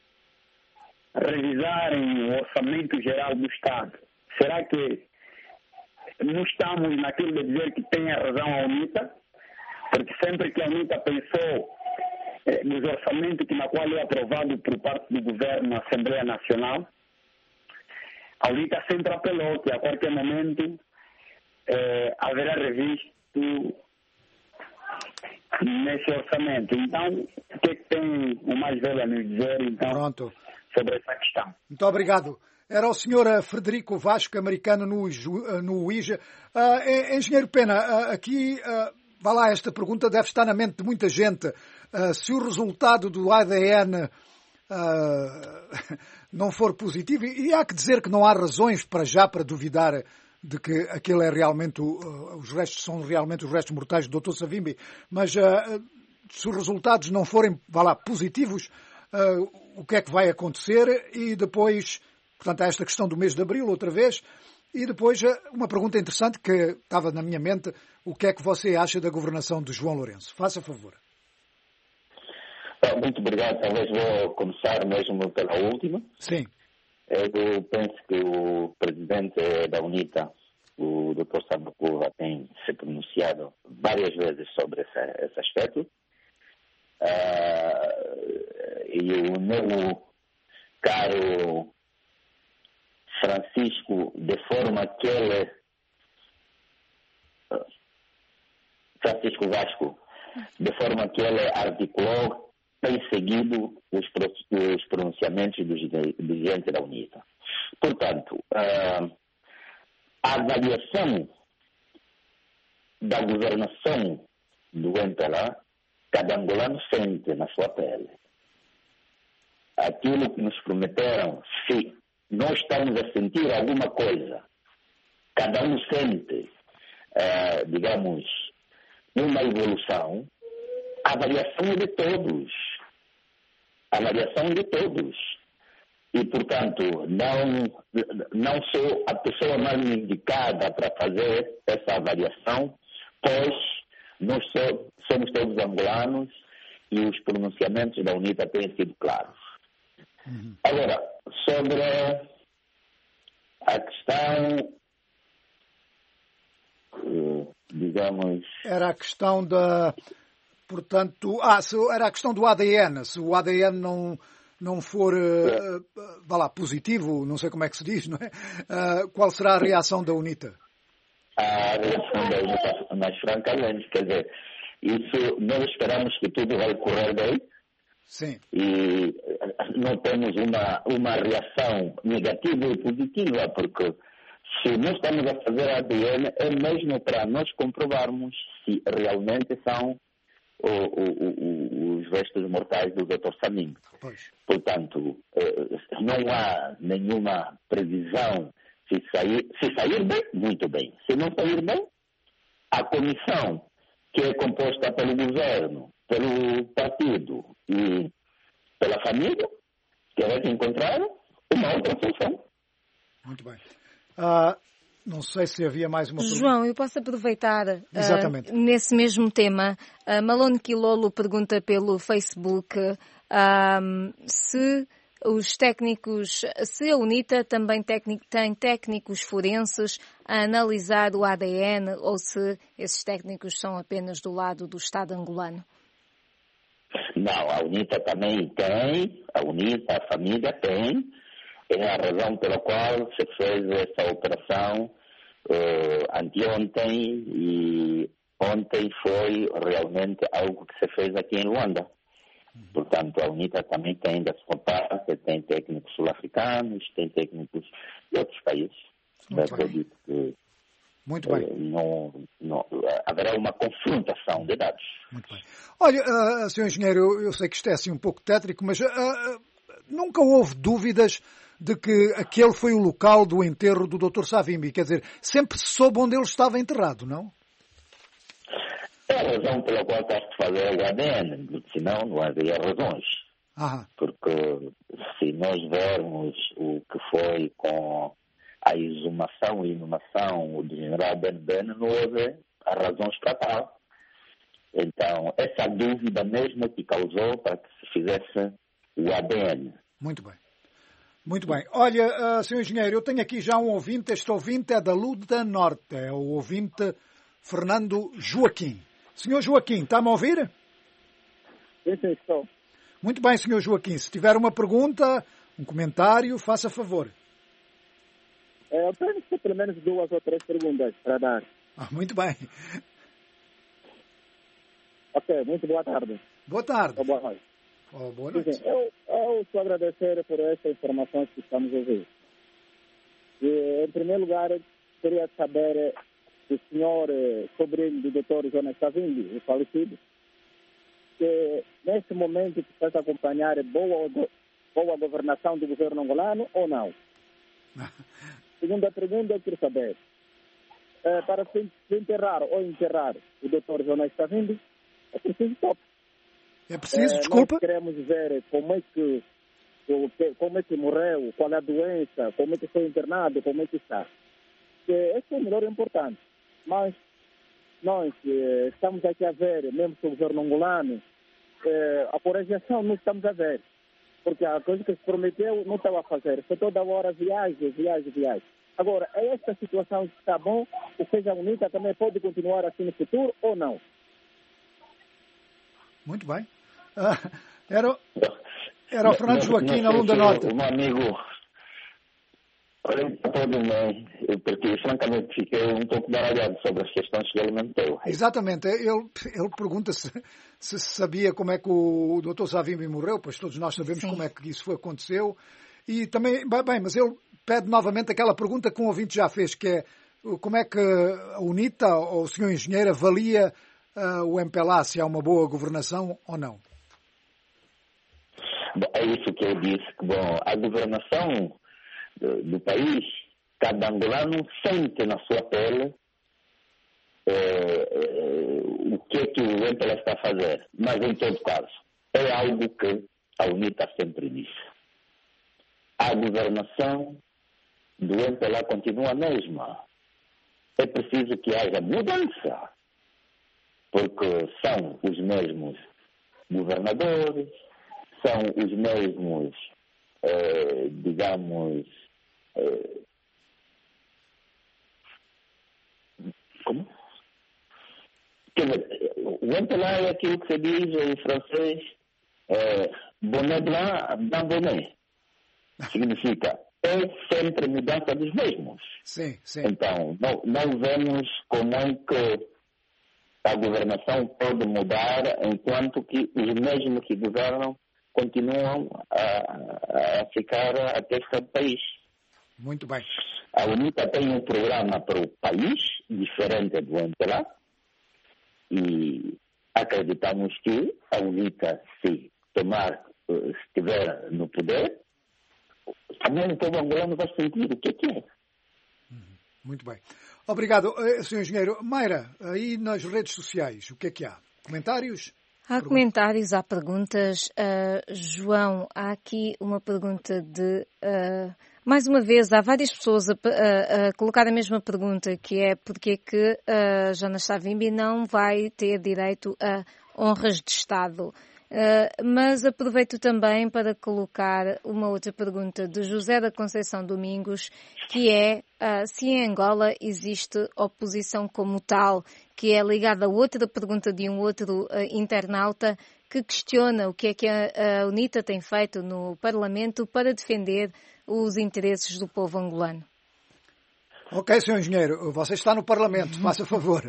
revisarem o orçamento geral do Estado. Será que não estamos naquilo de dizer que tem a razão a UNITA? Porque sempre que a UNITA pensou eh, nos orçamentos que na qual é aprovado por parte do governo na Assembleia Nacional, a UNITA sempre apelou que a qualquer momento eh, haverá revisto nesse orçamento. Então, o que é que tem o mais velho a nos dizer então, Pronto. sobre essa questão? Muito obrigado. Era o senhor Frederico Vasco, americano no, no U I J A. Uh, engenheiro Pena, uh, aqui, uh, vá lá, esta pergunta deve estar na mente de muita gente. Uh, se o resultado do A D N uh, não for positivo, e há que dizer que não há razões para já para duvidar de que aquele é realmente, uh, os restos são realmente os restos mortais do doutor Savimbi, mas uh, se os resultados não forem, vá lá, positivos, uh, o que é que vai acontecer? E depois, portanto, há esta questão do mês de abril, outra vez, e depois uma pergunta interessante que estava na minha mente: o que é que você acha da governação de João Lourenço? Faça favor. Muito obrigado. Talvez vou começar mesmo pela última. Sim. Eu penso que o presidente da UNITA, o doutor Sabucova, tem se pronunciado várias vezes sobre esse, esse aspecto. Uh, e o meu caro Francisco, de forma que ele... Francisco Vasco, de forma que ele articulou, tem seguido os, os pronunciamentos dos dirigentes da UNITA. Portanto, uh, a avaliação da governação do M P L A, cada angolano sente na sua pele. Aquilo que nos prometeram, se nós estamos a sentir alguma coisa, cada um sente, uh, digamos, uma evolução, a avaliação é de todos. A avaliação é de todos. E, portanto, não, não sou a pessoa mais indicada para fazer essa avaliação, pois nós somos todos angolanos e os pronunciamentos da UNITA têm sido claros. Uhum. Agora, sobre a questão, digamos... Era a questão da... Portanto, ah, se, era a questão do A D N. Se o A D N não, não for, uh, uh, vá lá, positivo, não sei como é que se diz, não é? Uh, qual será a reação da UNITA? A reação da UNITA, mais francamente, quer dizer, isso nós esperamos que tudo vai correr bem. Sim. E não temos uma, uma reação negativa e positiva, porque se nós estamos a fazer A D N, é mesmo para nós comprovarmos se realmente são O, o, o, os restos mortais do doutor Savimbi. Portanto, não há nenhuma previsão. Se sair, se sair bem, muito bem. Se não sair bem, a comissão, que é composta pelo governo, pelo partido e pela família, que vai encontrar uma outra solução. Muito bem. Uh, Não sei se havia mais uma pergunta. João, eu posso aproveitar Exatamente. Uh, nesse mesmo tema. Uh, Malone Quilolo pergunta pelo Facebook uh, se os técnicos, se a UNITA também técnico, tem técnicos forenses a analisar o A D N ou se esses técnicos são apenas do lado do Estado angolano. Não, a UNITA também tem, a UNITA, a família tem. É a razão pela qual se fez essa operação uh, anteontem e ontem foi realmente algo que se fez aqui em Luanda. Portanto, a UNITA também tem da sua parte, tem técnicos sul-africanos, tem técnicos de outros países. Eu acredito que Muito bem. Uh, não, não, haverá uma confrontação de dados. Muito bem. Olha, uh, senhor Engenheiro, eu, eu sei que isto é assim um pouco tétrico, mas uh, uh, nunca houve dúvidas de que aquele foi o local do enterro do doutor Savimbi. Quer dizer, sempre se soube onde ele estava enterrado, não? É a razão pela qual estás a fazer o A D N, porque senão não havia razões. Aham. Porque se nós vermos o que foi com a exumação e inumação do general Ben Ben, não houve razões para tal. Então, essa dúvida mesmo que causou para que se fizesse o A D N. Muito bem. Muito bem. Olha, uh, senhor Engenheiro, eu tenho aqui já um ouvinte. Este ouvinte é da Luda Norte. É o ouvinte Fernando Joaquim. Senhor Joaquim, está-me a ouvir? Sim, sim, estou. Muito bem, senhor Joaquim. Se tiver uma pergunta, um comentário, faça favor. É, eu tenho pelo menos duas ou três perguntas para dar. Ah, muito bem. Ok, muito boa tarde. Boa tarde. Ou boa noite. Oh, boa noite. Sim, eu, eu estou a agradecer por essa informação que estamos a ouvir. E, em primeiro lugar, queria saber do senhor sobrinho do doutor Jonas Savimbi, o falecido, que neste momento está a acompanhar boa, boa governação do governo angolano ou não? Segunda pergunta, eu quero saber, é, para se enterrar ou enterrar o doutor Jonas Savimbi, é preciso top. É preciso, é, desculpa? Nós queremos ver como é que como é que morreu, qual é a doença, como é que foi internado, como é que está. Esse é o melhor importante. Mas nós eh, estamos aqui a ver, mesmo que o governo angolano, eh, a projeção não estamos a ver. Porque a coisa que se prometeu não estava a fazer. Foi toda hora viagem, viagem, viagem. Agora, é esta situação que está bom, ou seja, a UNITA também pode continuar assim no futuro ou não? Muito bem. Uh, era, era o Fernando Joaquim, na Lunda Norte. Um amigo, olha, todo bem, porque francamente fiquei um pouco baralhado sobre as questões que ele meteu. Exatamente. Ele, ele pergunta se, se sabia como é que o doutor Savimbi morreu, pois todos nós sabemos Sim. como é que isso foi, aconteceu. E também, bem, mas ele pede novamente aquela pergunta que um ouvinte já fez, que é como é que a UNITA ou o senhor Engenheiro avalia uh, o M P L A, se há uma boa governação ou não? Bom, é isso que eu disse, que bom, a governação do, do país, cada angolano sente na sua pele eh, eh, o que é que o M P L A está a fazer. Mas, em todo caso, é algo que a UNITA sempre disse. A governação do M P L A continua a mesma. É preciso que haja mudança, porque são os mesmos governadores, são os mesmos, eh, digamos, eh, como? O M P L A é aquilo que se diz em francês, eh, bonnet blanc, blanc bonnet. Significa, é sempre mudança dos mesmos. Sim, sim. Então, não, não vemos como é que a governação pode mudar enquanto que os mesmos que governam continuam a, a ficar a testa do país. Muito bem. A UNITA tem um programa para o país, diferente do M P L A, e acreditamos que a UNITA, se tomar, se estiver no poder, também o povo angolano vai sentir o que é que é. Muito bem. Obrigado, senhor Engenheiro. Mayra, aí nas redes sociais, o que é que há? Comentários? Há perguntas? Comentários, há perguntas. Uh, João, há aqui uma pergunta de uh, Mais uma vez, há várias pessoas a, a, a colocar a mesma pergunta, que é porque é que uh, Jonas Savimbi não vai ter direito a honras de Estado. Uh, mas aproveito também para colocar uma outra pergunta de José da Conceição Domingos, que é uh, se em Angola existe oposição como tal, que é ligada a outra pergunta de um outro uh, internauta que questiona o que é que a, a UNITA tem feito no Parlamento para defender os interesses do povo angolano. Ok, senhor Engenheiro, você está no Parlamento, faça favor.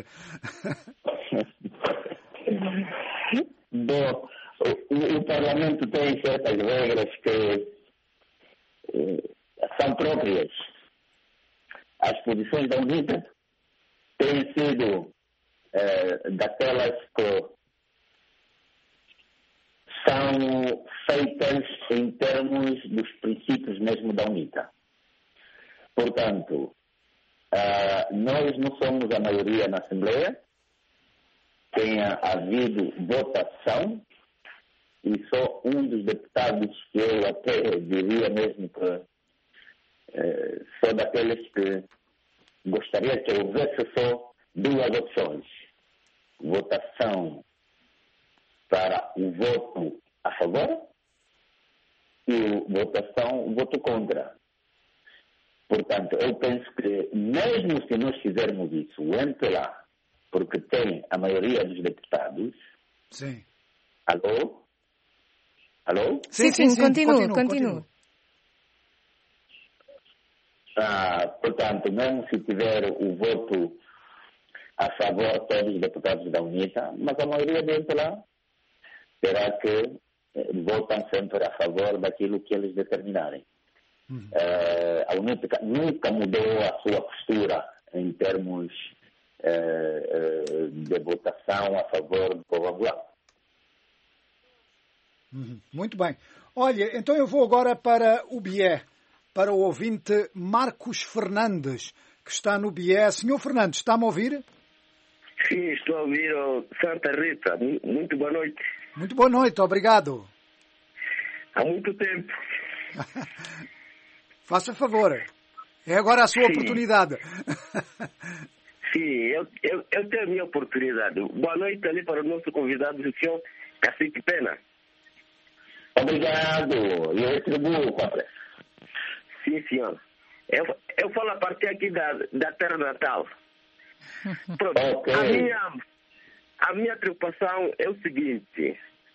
Bom, o, o Parlamento tem certas regras que eh, são próprias. As posições da UNITA têm sido eh, daquelas que são feitas em termos dos princípios mesmo da UNITA. Portanto, uh, nós não somos a maioria na Assembleia, tenha havido votação e só um dos deputados que eu até diria mesmo que uh, sou daqueles que gostaria que houvesse só duas opções. Votação para o voto a favor e votação, o voto contra. Portanto, eu penso que mesmo se nós fizermos isso, o M P L A, porque tem a maioria dos deputados... Sim. Alô? Alô? Sim, sim, sim, continua, continua. Ah, portanto, mesmo se tiver o voto a favor todos os deputados da UNITA, mas a maioria do M P L A terá que eh, votam sempre a favor daquilo que eles determinarem. Uhum. Uh, a UNITA nunca mudou a sua postura em termos uh, uh, de votação a favor do povo angolano. Uhum. Muito bem. Olha, então eu vou agora para o B I E, para o ouvinte Marcos Fernandes, que está no B I E. Senhor Fernandes, está-me a ouvir? Sim, estou a ouvir o Santa Rita. Muito boa noite. Muito boa noite, obrigado. Há muito tempo. Faça favor. É agora a sua Sim. oportunidade. Sim, eu, eu, eu tenho a minha oportunidade. Boa noite ali para o nosso convidado, o senhor Cacique Pena. Obrigado. Eu retribuo com a pressa. Sim, senhor. Eu, eu falo a partir aqui da, da terra natal. Pronto. Okay. A minha, a minha preocupação é o seguinte.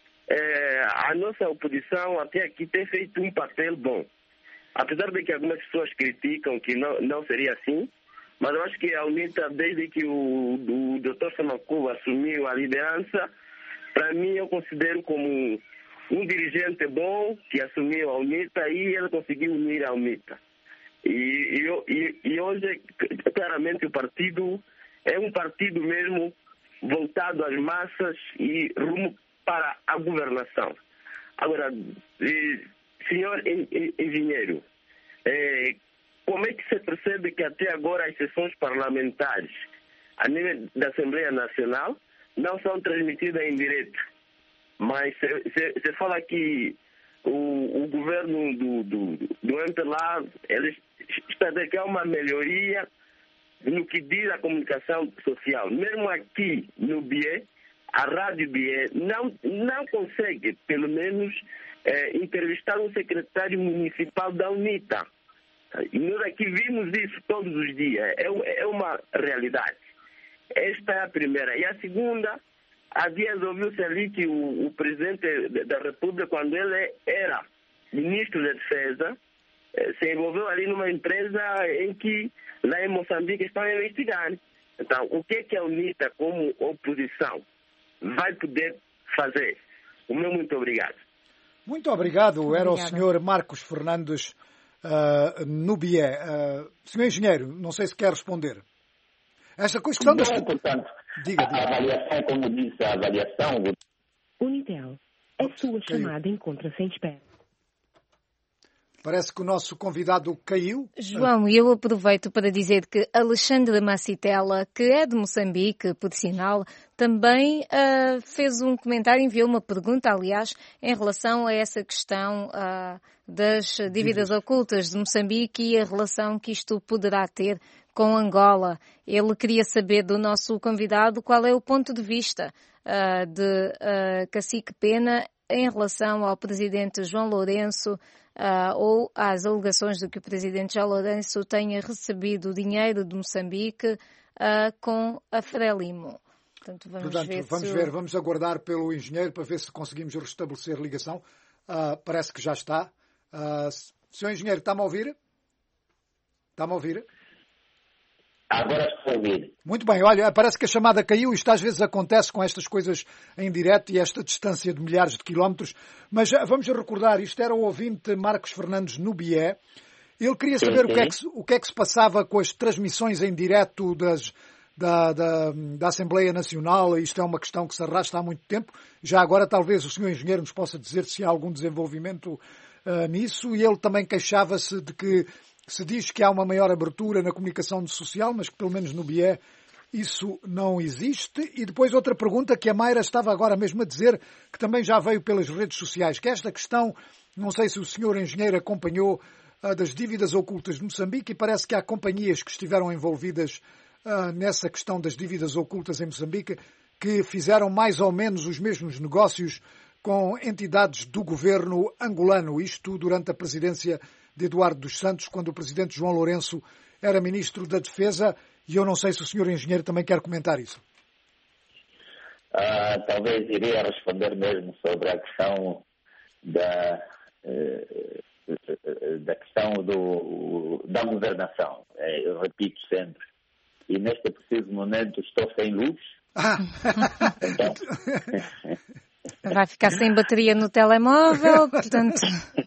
É, a nossa oposição até aqui tem feito um papel bom. Apesar de que algumas pessoas criticam que não, não seria assim, mas eu acho que a UNITA, desde que o, o doutor Samakuba assumiu a liderança, para mim eu considero como um, um dirigente bom que assumiu a UNITA e ele conseguiu unir a UNITA. E, e, e, e hoje, claramente, o partido é um partido mesmo voltado às massas e rumo para a governação. Agora, senhor engenheiro, eh, como é que se percebe que até agora as sessões parlamentares a nível da Assembleia Nacional não são transmitidas em direto? Mas se, se, se fala que o, o governo do, do, do M P L A ele está a dizer que há uma melhoria no que diz a comunicação social. Mesmo aqui no B I E, a Rádio B I E não, não consegue, pelo menos, eh, entrevistar o secretário municipal da UNITA. E nós aqui vimos isso todos os dias. É, é uma realidade. Esta é a primeira. E a segunda, há dias ouviu-se ali que o, o presidente da República, quando ele era ministro da Defesa, eh, se envolveu ali numa empresa em que, lá em Moçambique, estão a investigar. Então, o que é que a UNITA, como oposição, vai poder fazer? O meu muito obrigado. Muito obrigado. Era Obrigada. O senhor Marcos Fernandes uh, no B I E. Uh, senhor engenheiro, não sei se quer responder. Esta questão... Bom, das... portanto, diga, diga. A avaliação, como disse, a avaliação... Unitel, a sua chamada encontra-se em espera. Parece que o nosso convidado caiu. João, eu aproveito para dizer que Alexandre Macitella, que é de Moçambique, por sinal, também uh, fez um comentário, enviou uma pergunta, aliás, em relação a essa questão uh, das dívidas ocultas de Moçambique e a relação que isto poderá ter com Angola. Ele queria saber do nosso convidado qual é o ponto de vista uh, de uh, Cacique Pena em relação ao presidente João Lourenço, Uh, ou às alegações de que o presidente João Lourenço tenha recebido dinheiro de Moçambique uh, com a Frelimo. Portanto, vamos, Portanto, ver, vamos se... ver, vamos aguardar pelo engenheiro para ver se conseguimos restabelecer ligação. Uh, parece que já está. Uh, senhor engenheiro, está-me a ouvir? Está-me a ouvir? Agora estou a ouvir. Muito bem, olha, parece que a chamada caiu. Isto às vezes acontece com estas coisas em direto e esta distância de milhares de quilómetros. Mas vamos recordar, isto era o ouvinte Marcos Fernandes Nubié. Ele queria saber sim, sim. O, que é que, o que é que se passava com as transmissões em direto das, da, da, da Assembleia Nacional. Isto é uma questão que se arrasta há muito tempo. Já agora talvez o senhor engenheiro nos possa dizer se há algum desenvolvimento uh, nisso. E ele também queixava-se de que se diz que há uma maior abertura na comunicação social, mas que pelo menos no B I E isso não existe. E depois outra pergunta que a Mayra estava agora mesmo a dizer, que também já veio pelas redes sociais, que esta questão, não sei se o senhor engenheiro acompanhou, uh, das dívidas ocultas de Moçambique, e parece que há companhias que estiveram envolvidas uh, nessa questão das dívidas ocultas em Moçambique, que fizeram mais ou menos os mesmos negócios com entidades do governo angolano, isto durante a presidência de Eduardo dos Santos, quando o presidente João Lourenço era ministro da Defesa, e eu não sei se o senhor engenheiro também quer comentar isso. Ah, talvez iria responder mesmo sobre a questão da, da questão do, da governação. Eu repito sempre, e neste preciso momento estou sem luz. Ah. Então... Vai ficar sem bateria no telemóvel, portanto...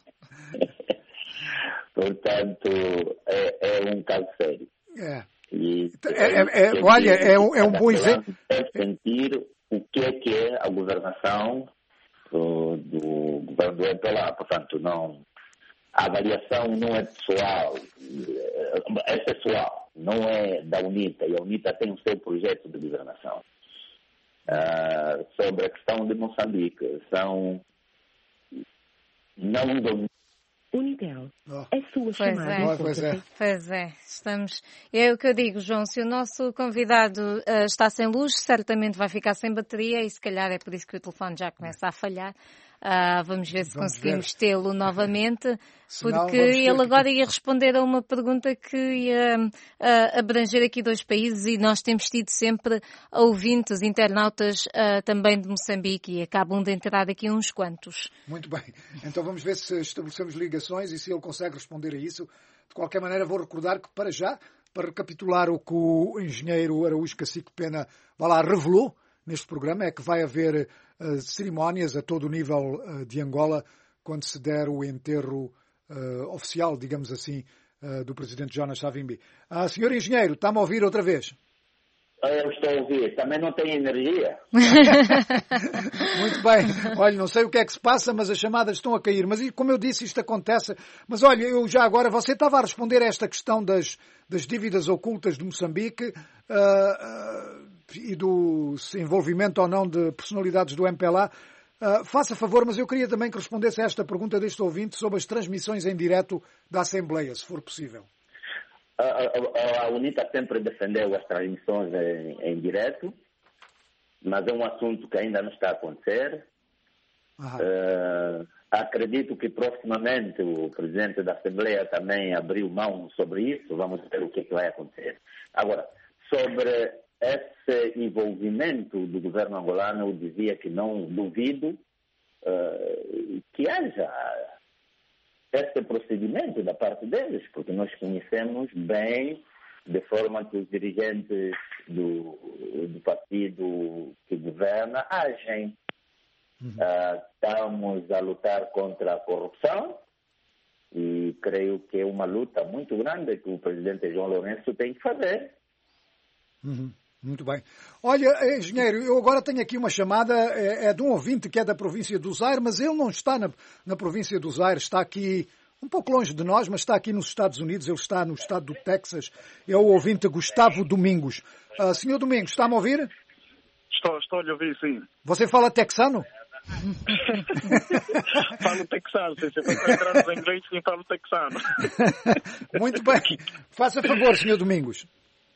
Portanto, é, é um caso sério. É. E, é, é, é, olha, é um, é um bom exemplo. Deve sentir o que é que é a governação do, do governo do M P L A. Portanto, não, a avaliação não é pessoal, é pessoal, não é da UNITA. E a UNITA tem o seu projeto de governação. Uh, sobre a questão de Moçambique, são não dominam. Unitel, oh. a sua pois chamada. É. Pois é. Pois é, estamos... É o que eu digo, João, se o nosso convidado uh, está sem luz, certamente vai ficar sem bateria e se calhar é por isso que o telefone já começa a falhar. Uh, vamos ver se vamos conseguimos ver. Tê-lo novamente, Senão, porque ele agora que... ia responder a uma pergunta que ia uh, abranger aqui dois países e nós temos tido sempre ouvintes, internautas uh, também de Moçambique e acabam de entrar aqui uns quantos. Muito bem, então vamos ver se estabelecemos ligações e se ele consegue responder a isso. De qualquer maneira vou recordar que para já, para recapitular o que o engenheiro Araújo Cacique Pena vai lá, revelou neste programa, é que vai haver uh, cerimónias a todo o nível uh, de Angola quando se der o enterro uh, oficial, digamos assim, uh, do presidente Jonas Savimbi. Ah, senhor engenheiro, está-me a ouvir outra vez? Eu estou a ouvir. Também não tenho energia. Muito bem. Olha, não sei o que é que se passa, mas as chamadas estão a cair. Mas, como eu disse, isto acontece. Mas, olha, eu já agora... Você estava a responder a esta questão das, das dívidas ocultas de Moçambique uh, uh, e do envolvimento ou não de personalidades do M P L A. Uh, faça favor, mas eu queria também que respondesse a esta pergunta deste ouvinte sobre as transmissões em direto da Assembleia, se for possível. A, a, a UNITA sempre defendeu as transmissões em, em direto, mas é um assunto que ainda não está a acontecer. Uh, acredito que proximamente o presidente da Assembleia também abriu mão sobre isso. Vamos ver o que, é que vai acontecer. Agora, sobre esse envolvimento do governo angolano, eu dizia que não duvido uh, que haja esse procedimento da parte deles, porque nós conhecemos bem, de forma que os dirigentes do, do partido que governa agem. Uhum. Uh, estamos a lutar contra a corrupção e creio que é uma luta muito grande que o presidente João Lourenço tem que fazer. Uhum. Muito bem. Olha, engenheiro, eu agora tenho aqui uma chamada, é, é de um ouvinte que é da província do Zaire, mas ele não está na, na província do Zaire, está aqui um pouco longe de nós, mas está aqui nos Estados Unidos, ele está no estado do Texas, é o ouvinte Gustavo Domingos. Uh, senhor Domingos, está-me a ouvir? Estou, estou a lhe ouvir, sim. Você fala texano? Falo texano, se você for entrar em inglês, sim, falo texano. Muito bem. Faça favor, senhor Domingos.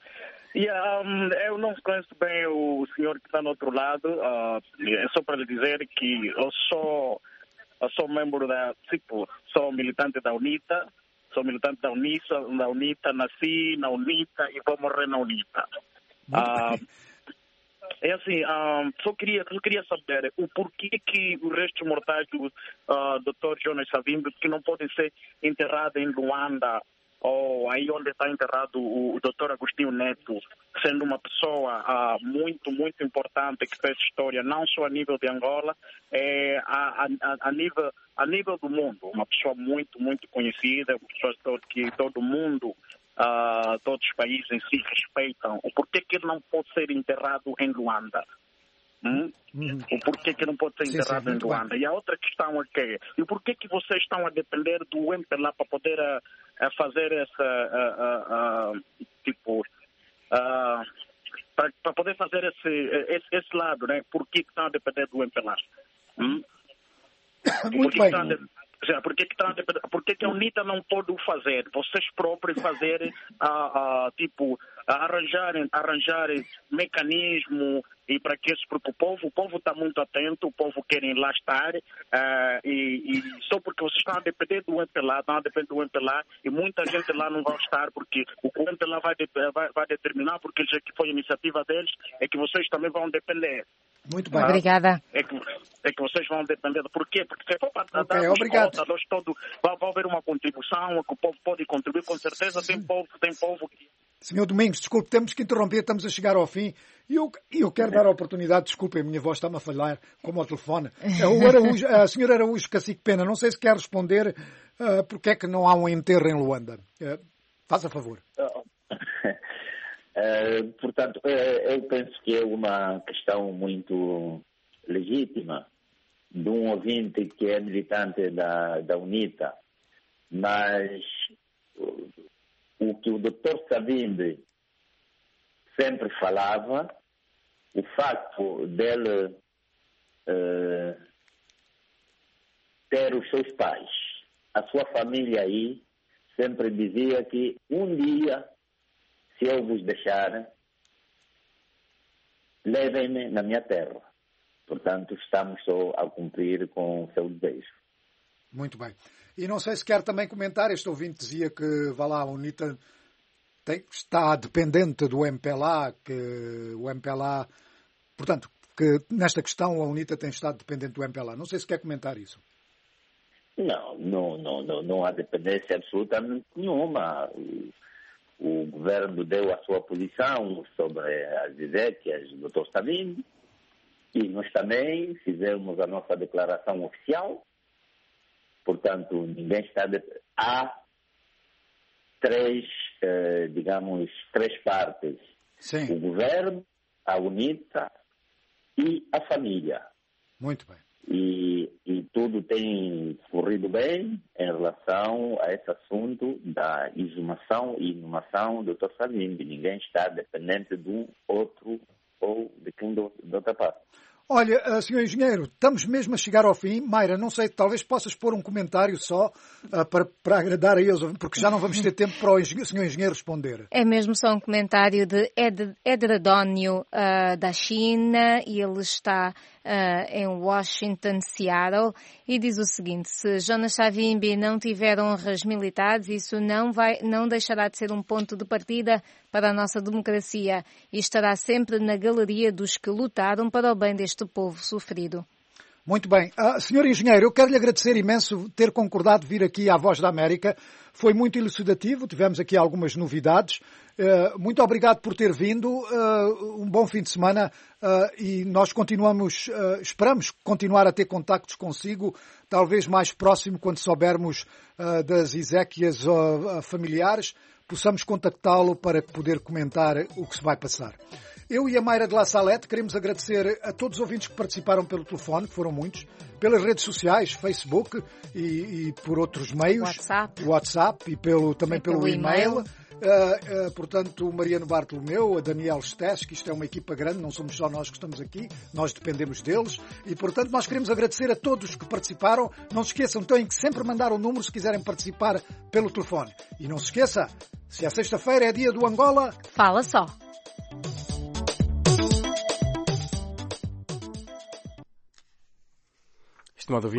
Yeah, um, eu não conheço bem o senhor que está no outro lado. Uh, é só para lhe dizer que eu sou, eu sou membro da, tipo, sou militante da UNITA, sou militante da UNITA, da UNITA, nasci na UNITA e vou morrer na UNITA. Uh, é assim, um, só, queria, só queria saber o porquê que os restos mortais do uh, doutor Jonas Savimbi que não podem ser enterrados em Luanda, ou aí onde está enterrado o doutor Agostinho Neto, sendo uma pessoa uh, muito, muito importante que fez história, não só a nível de Angola, é, a, a, a, nível, a nível do mundo. Uma pessoa muito, muito conhecida, uma pessoa que todo mundo, uh, todos os países em si respeitam. O porquê que ele não pode ser enterrado em Luanda? Hum? Uhum. O porquê que não pode ser enterrado sim, sim, em Luanda? Bem. E a outra questão é que, e por que que vocês estão a depender do M P L A para poder a, a fazer essa, a, a, a, tipo, a, para, para poder fazer esse, esse, esse lado, né? Por que que estão a depender do M P L A? Hum? Muito bem. Por que, que, por que, que a UNITA não pode o fazer? Vocês próprios fazerem, uh, uh, tipo, uh, arranjarem, arranjarem mecanismo e para que isso, porque o povo, o povo está muito atento, o povo quer lá estar, uh, e, e só porque vocês estão a depender do M P L A, estão a depender do M P L A, e muita gente lá não vai estar, porque o que o M P L A vai, vai, vai determinar, porque já que foi a iniciativa deles, é que vocês também vão depender. Muito bem. Obrigada. É que, é que vocês vão depender. Por quê? Porque se for para okay, dar obrigado. Conta, nós todo, vai, vai haver uma contribuição, que o povo pode contribuir, com certeza. Tem povo, tem povo que... Senhor Domingos, desculpe, temos que interromper, estamos a chegar ao fim. E eu, eu quero dar a oportunidade, desculpe, a minha voz está-me a falhar, como ao telefone. O Araújo, a senhora Araújo Cacique Pena, não sei se quer responder uh, porque é que não há um enterro em Luanda. Uh, faça favor. Uh, portanto, uh, eu penso que é uma questão muito legítima de um ouvinte que é militante da, da UNITA, mas uh, o que o doutor Savimbi sempre falava, o facto dele uh, ter os seus pais, a sua família aí, sempre dizia que um dia, se eu vos deixar, levem-me na minha terra. Portanto, estamos só a cumprir com o seu desejo. Muito bem. E não sei se quer também comentar, este ouvinte dizia que, vá lá, a UNITA tem, está dependente do M P L A, que o M P L A, portanto, que nesta questão a UNITA tem estado dependente do M P L A. Não sei se quer comentar isso. Não, não, não, não, não há dependência absolutamente nenhuma. O governo deu a sua posição sobre as exéquias do doutor Savimbi e nós também fizemos a nossa declaração oficial. Portanto, ninguém está... De... Há três, eh, digamos, três partes. Sim. O governo, a UNITA e a família. Muito bem. E, e tudo tem corrido bem em relação a esse assunto da exumação e inumação do doutor Savimbi. Ninguém está dependente de um outro ou de quem de outra parte. Olha, senhor Engenheiro, estamos mesmo a chegar ao fim. Mayra, não sei, talvez possas pôr um comentário só uh, para, para agradar a eles, porque já não vamos ter tempo para o senhor Engenheiro responder. É mesmo só um comentário de Ed, Edradónio uh, da China, e ele está uh, em Washington, Seattle, e diz o seguinte: se Jonas Savimbi não tiver honras militares, isso não, vai, não deixará de ser um ponto de partida para a nossa democracia e estará sempre na galeria dos que lutaram para o bem deste povo sofrido. Muito bem. Uh, senhor Engenheiro, eu quero lhe agradecer imenso ter concordado vir aqui à Voz da América. Foi muito elucidativo, tivemos aqui algumas novidades. Uh, muito obrigado por ter vindo. Uh, um bom fim de semana uh, e nós continuamos, uh, esperamos continuar a ter contactos consigo, talvez mais próximo quando soubermos uh, das exéquias uh, familiares, possamos contactá-lo para poder comentar o que se vai passar. Eu e a Mayra de La Salette queremos agradecer a todos os ouvintes que participaram pelo telefone, que foram muitos, pelas redes sociais, Facebook e, e por outros meios. WhatsApp. WhatsApp e pelo, também e pelo, pelo e-mail. e-mail. Uh, uh, portanto, o Mariano Bartolomeu, a Daniel Stess, que isto é uma equipa grande, não somos só nós que estamos aqui, nós dependemos deles e, portanto, nós queremos agradecer a todos que participaram. Não se esqueçam, têm que sempre mandar o número se quiserem participar pelo telefone. E não se esqueça, se é sexta-feira é dia do Angola, fala só. Estimado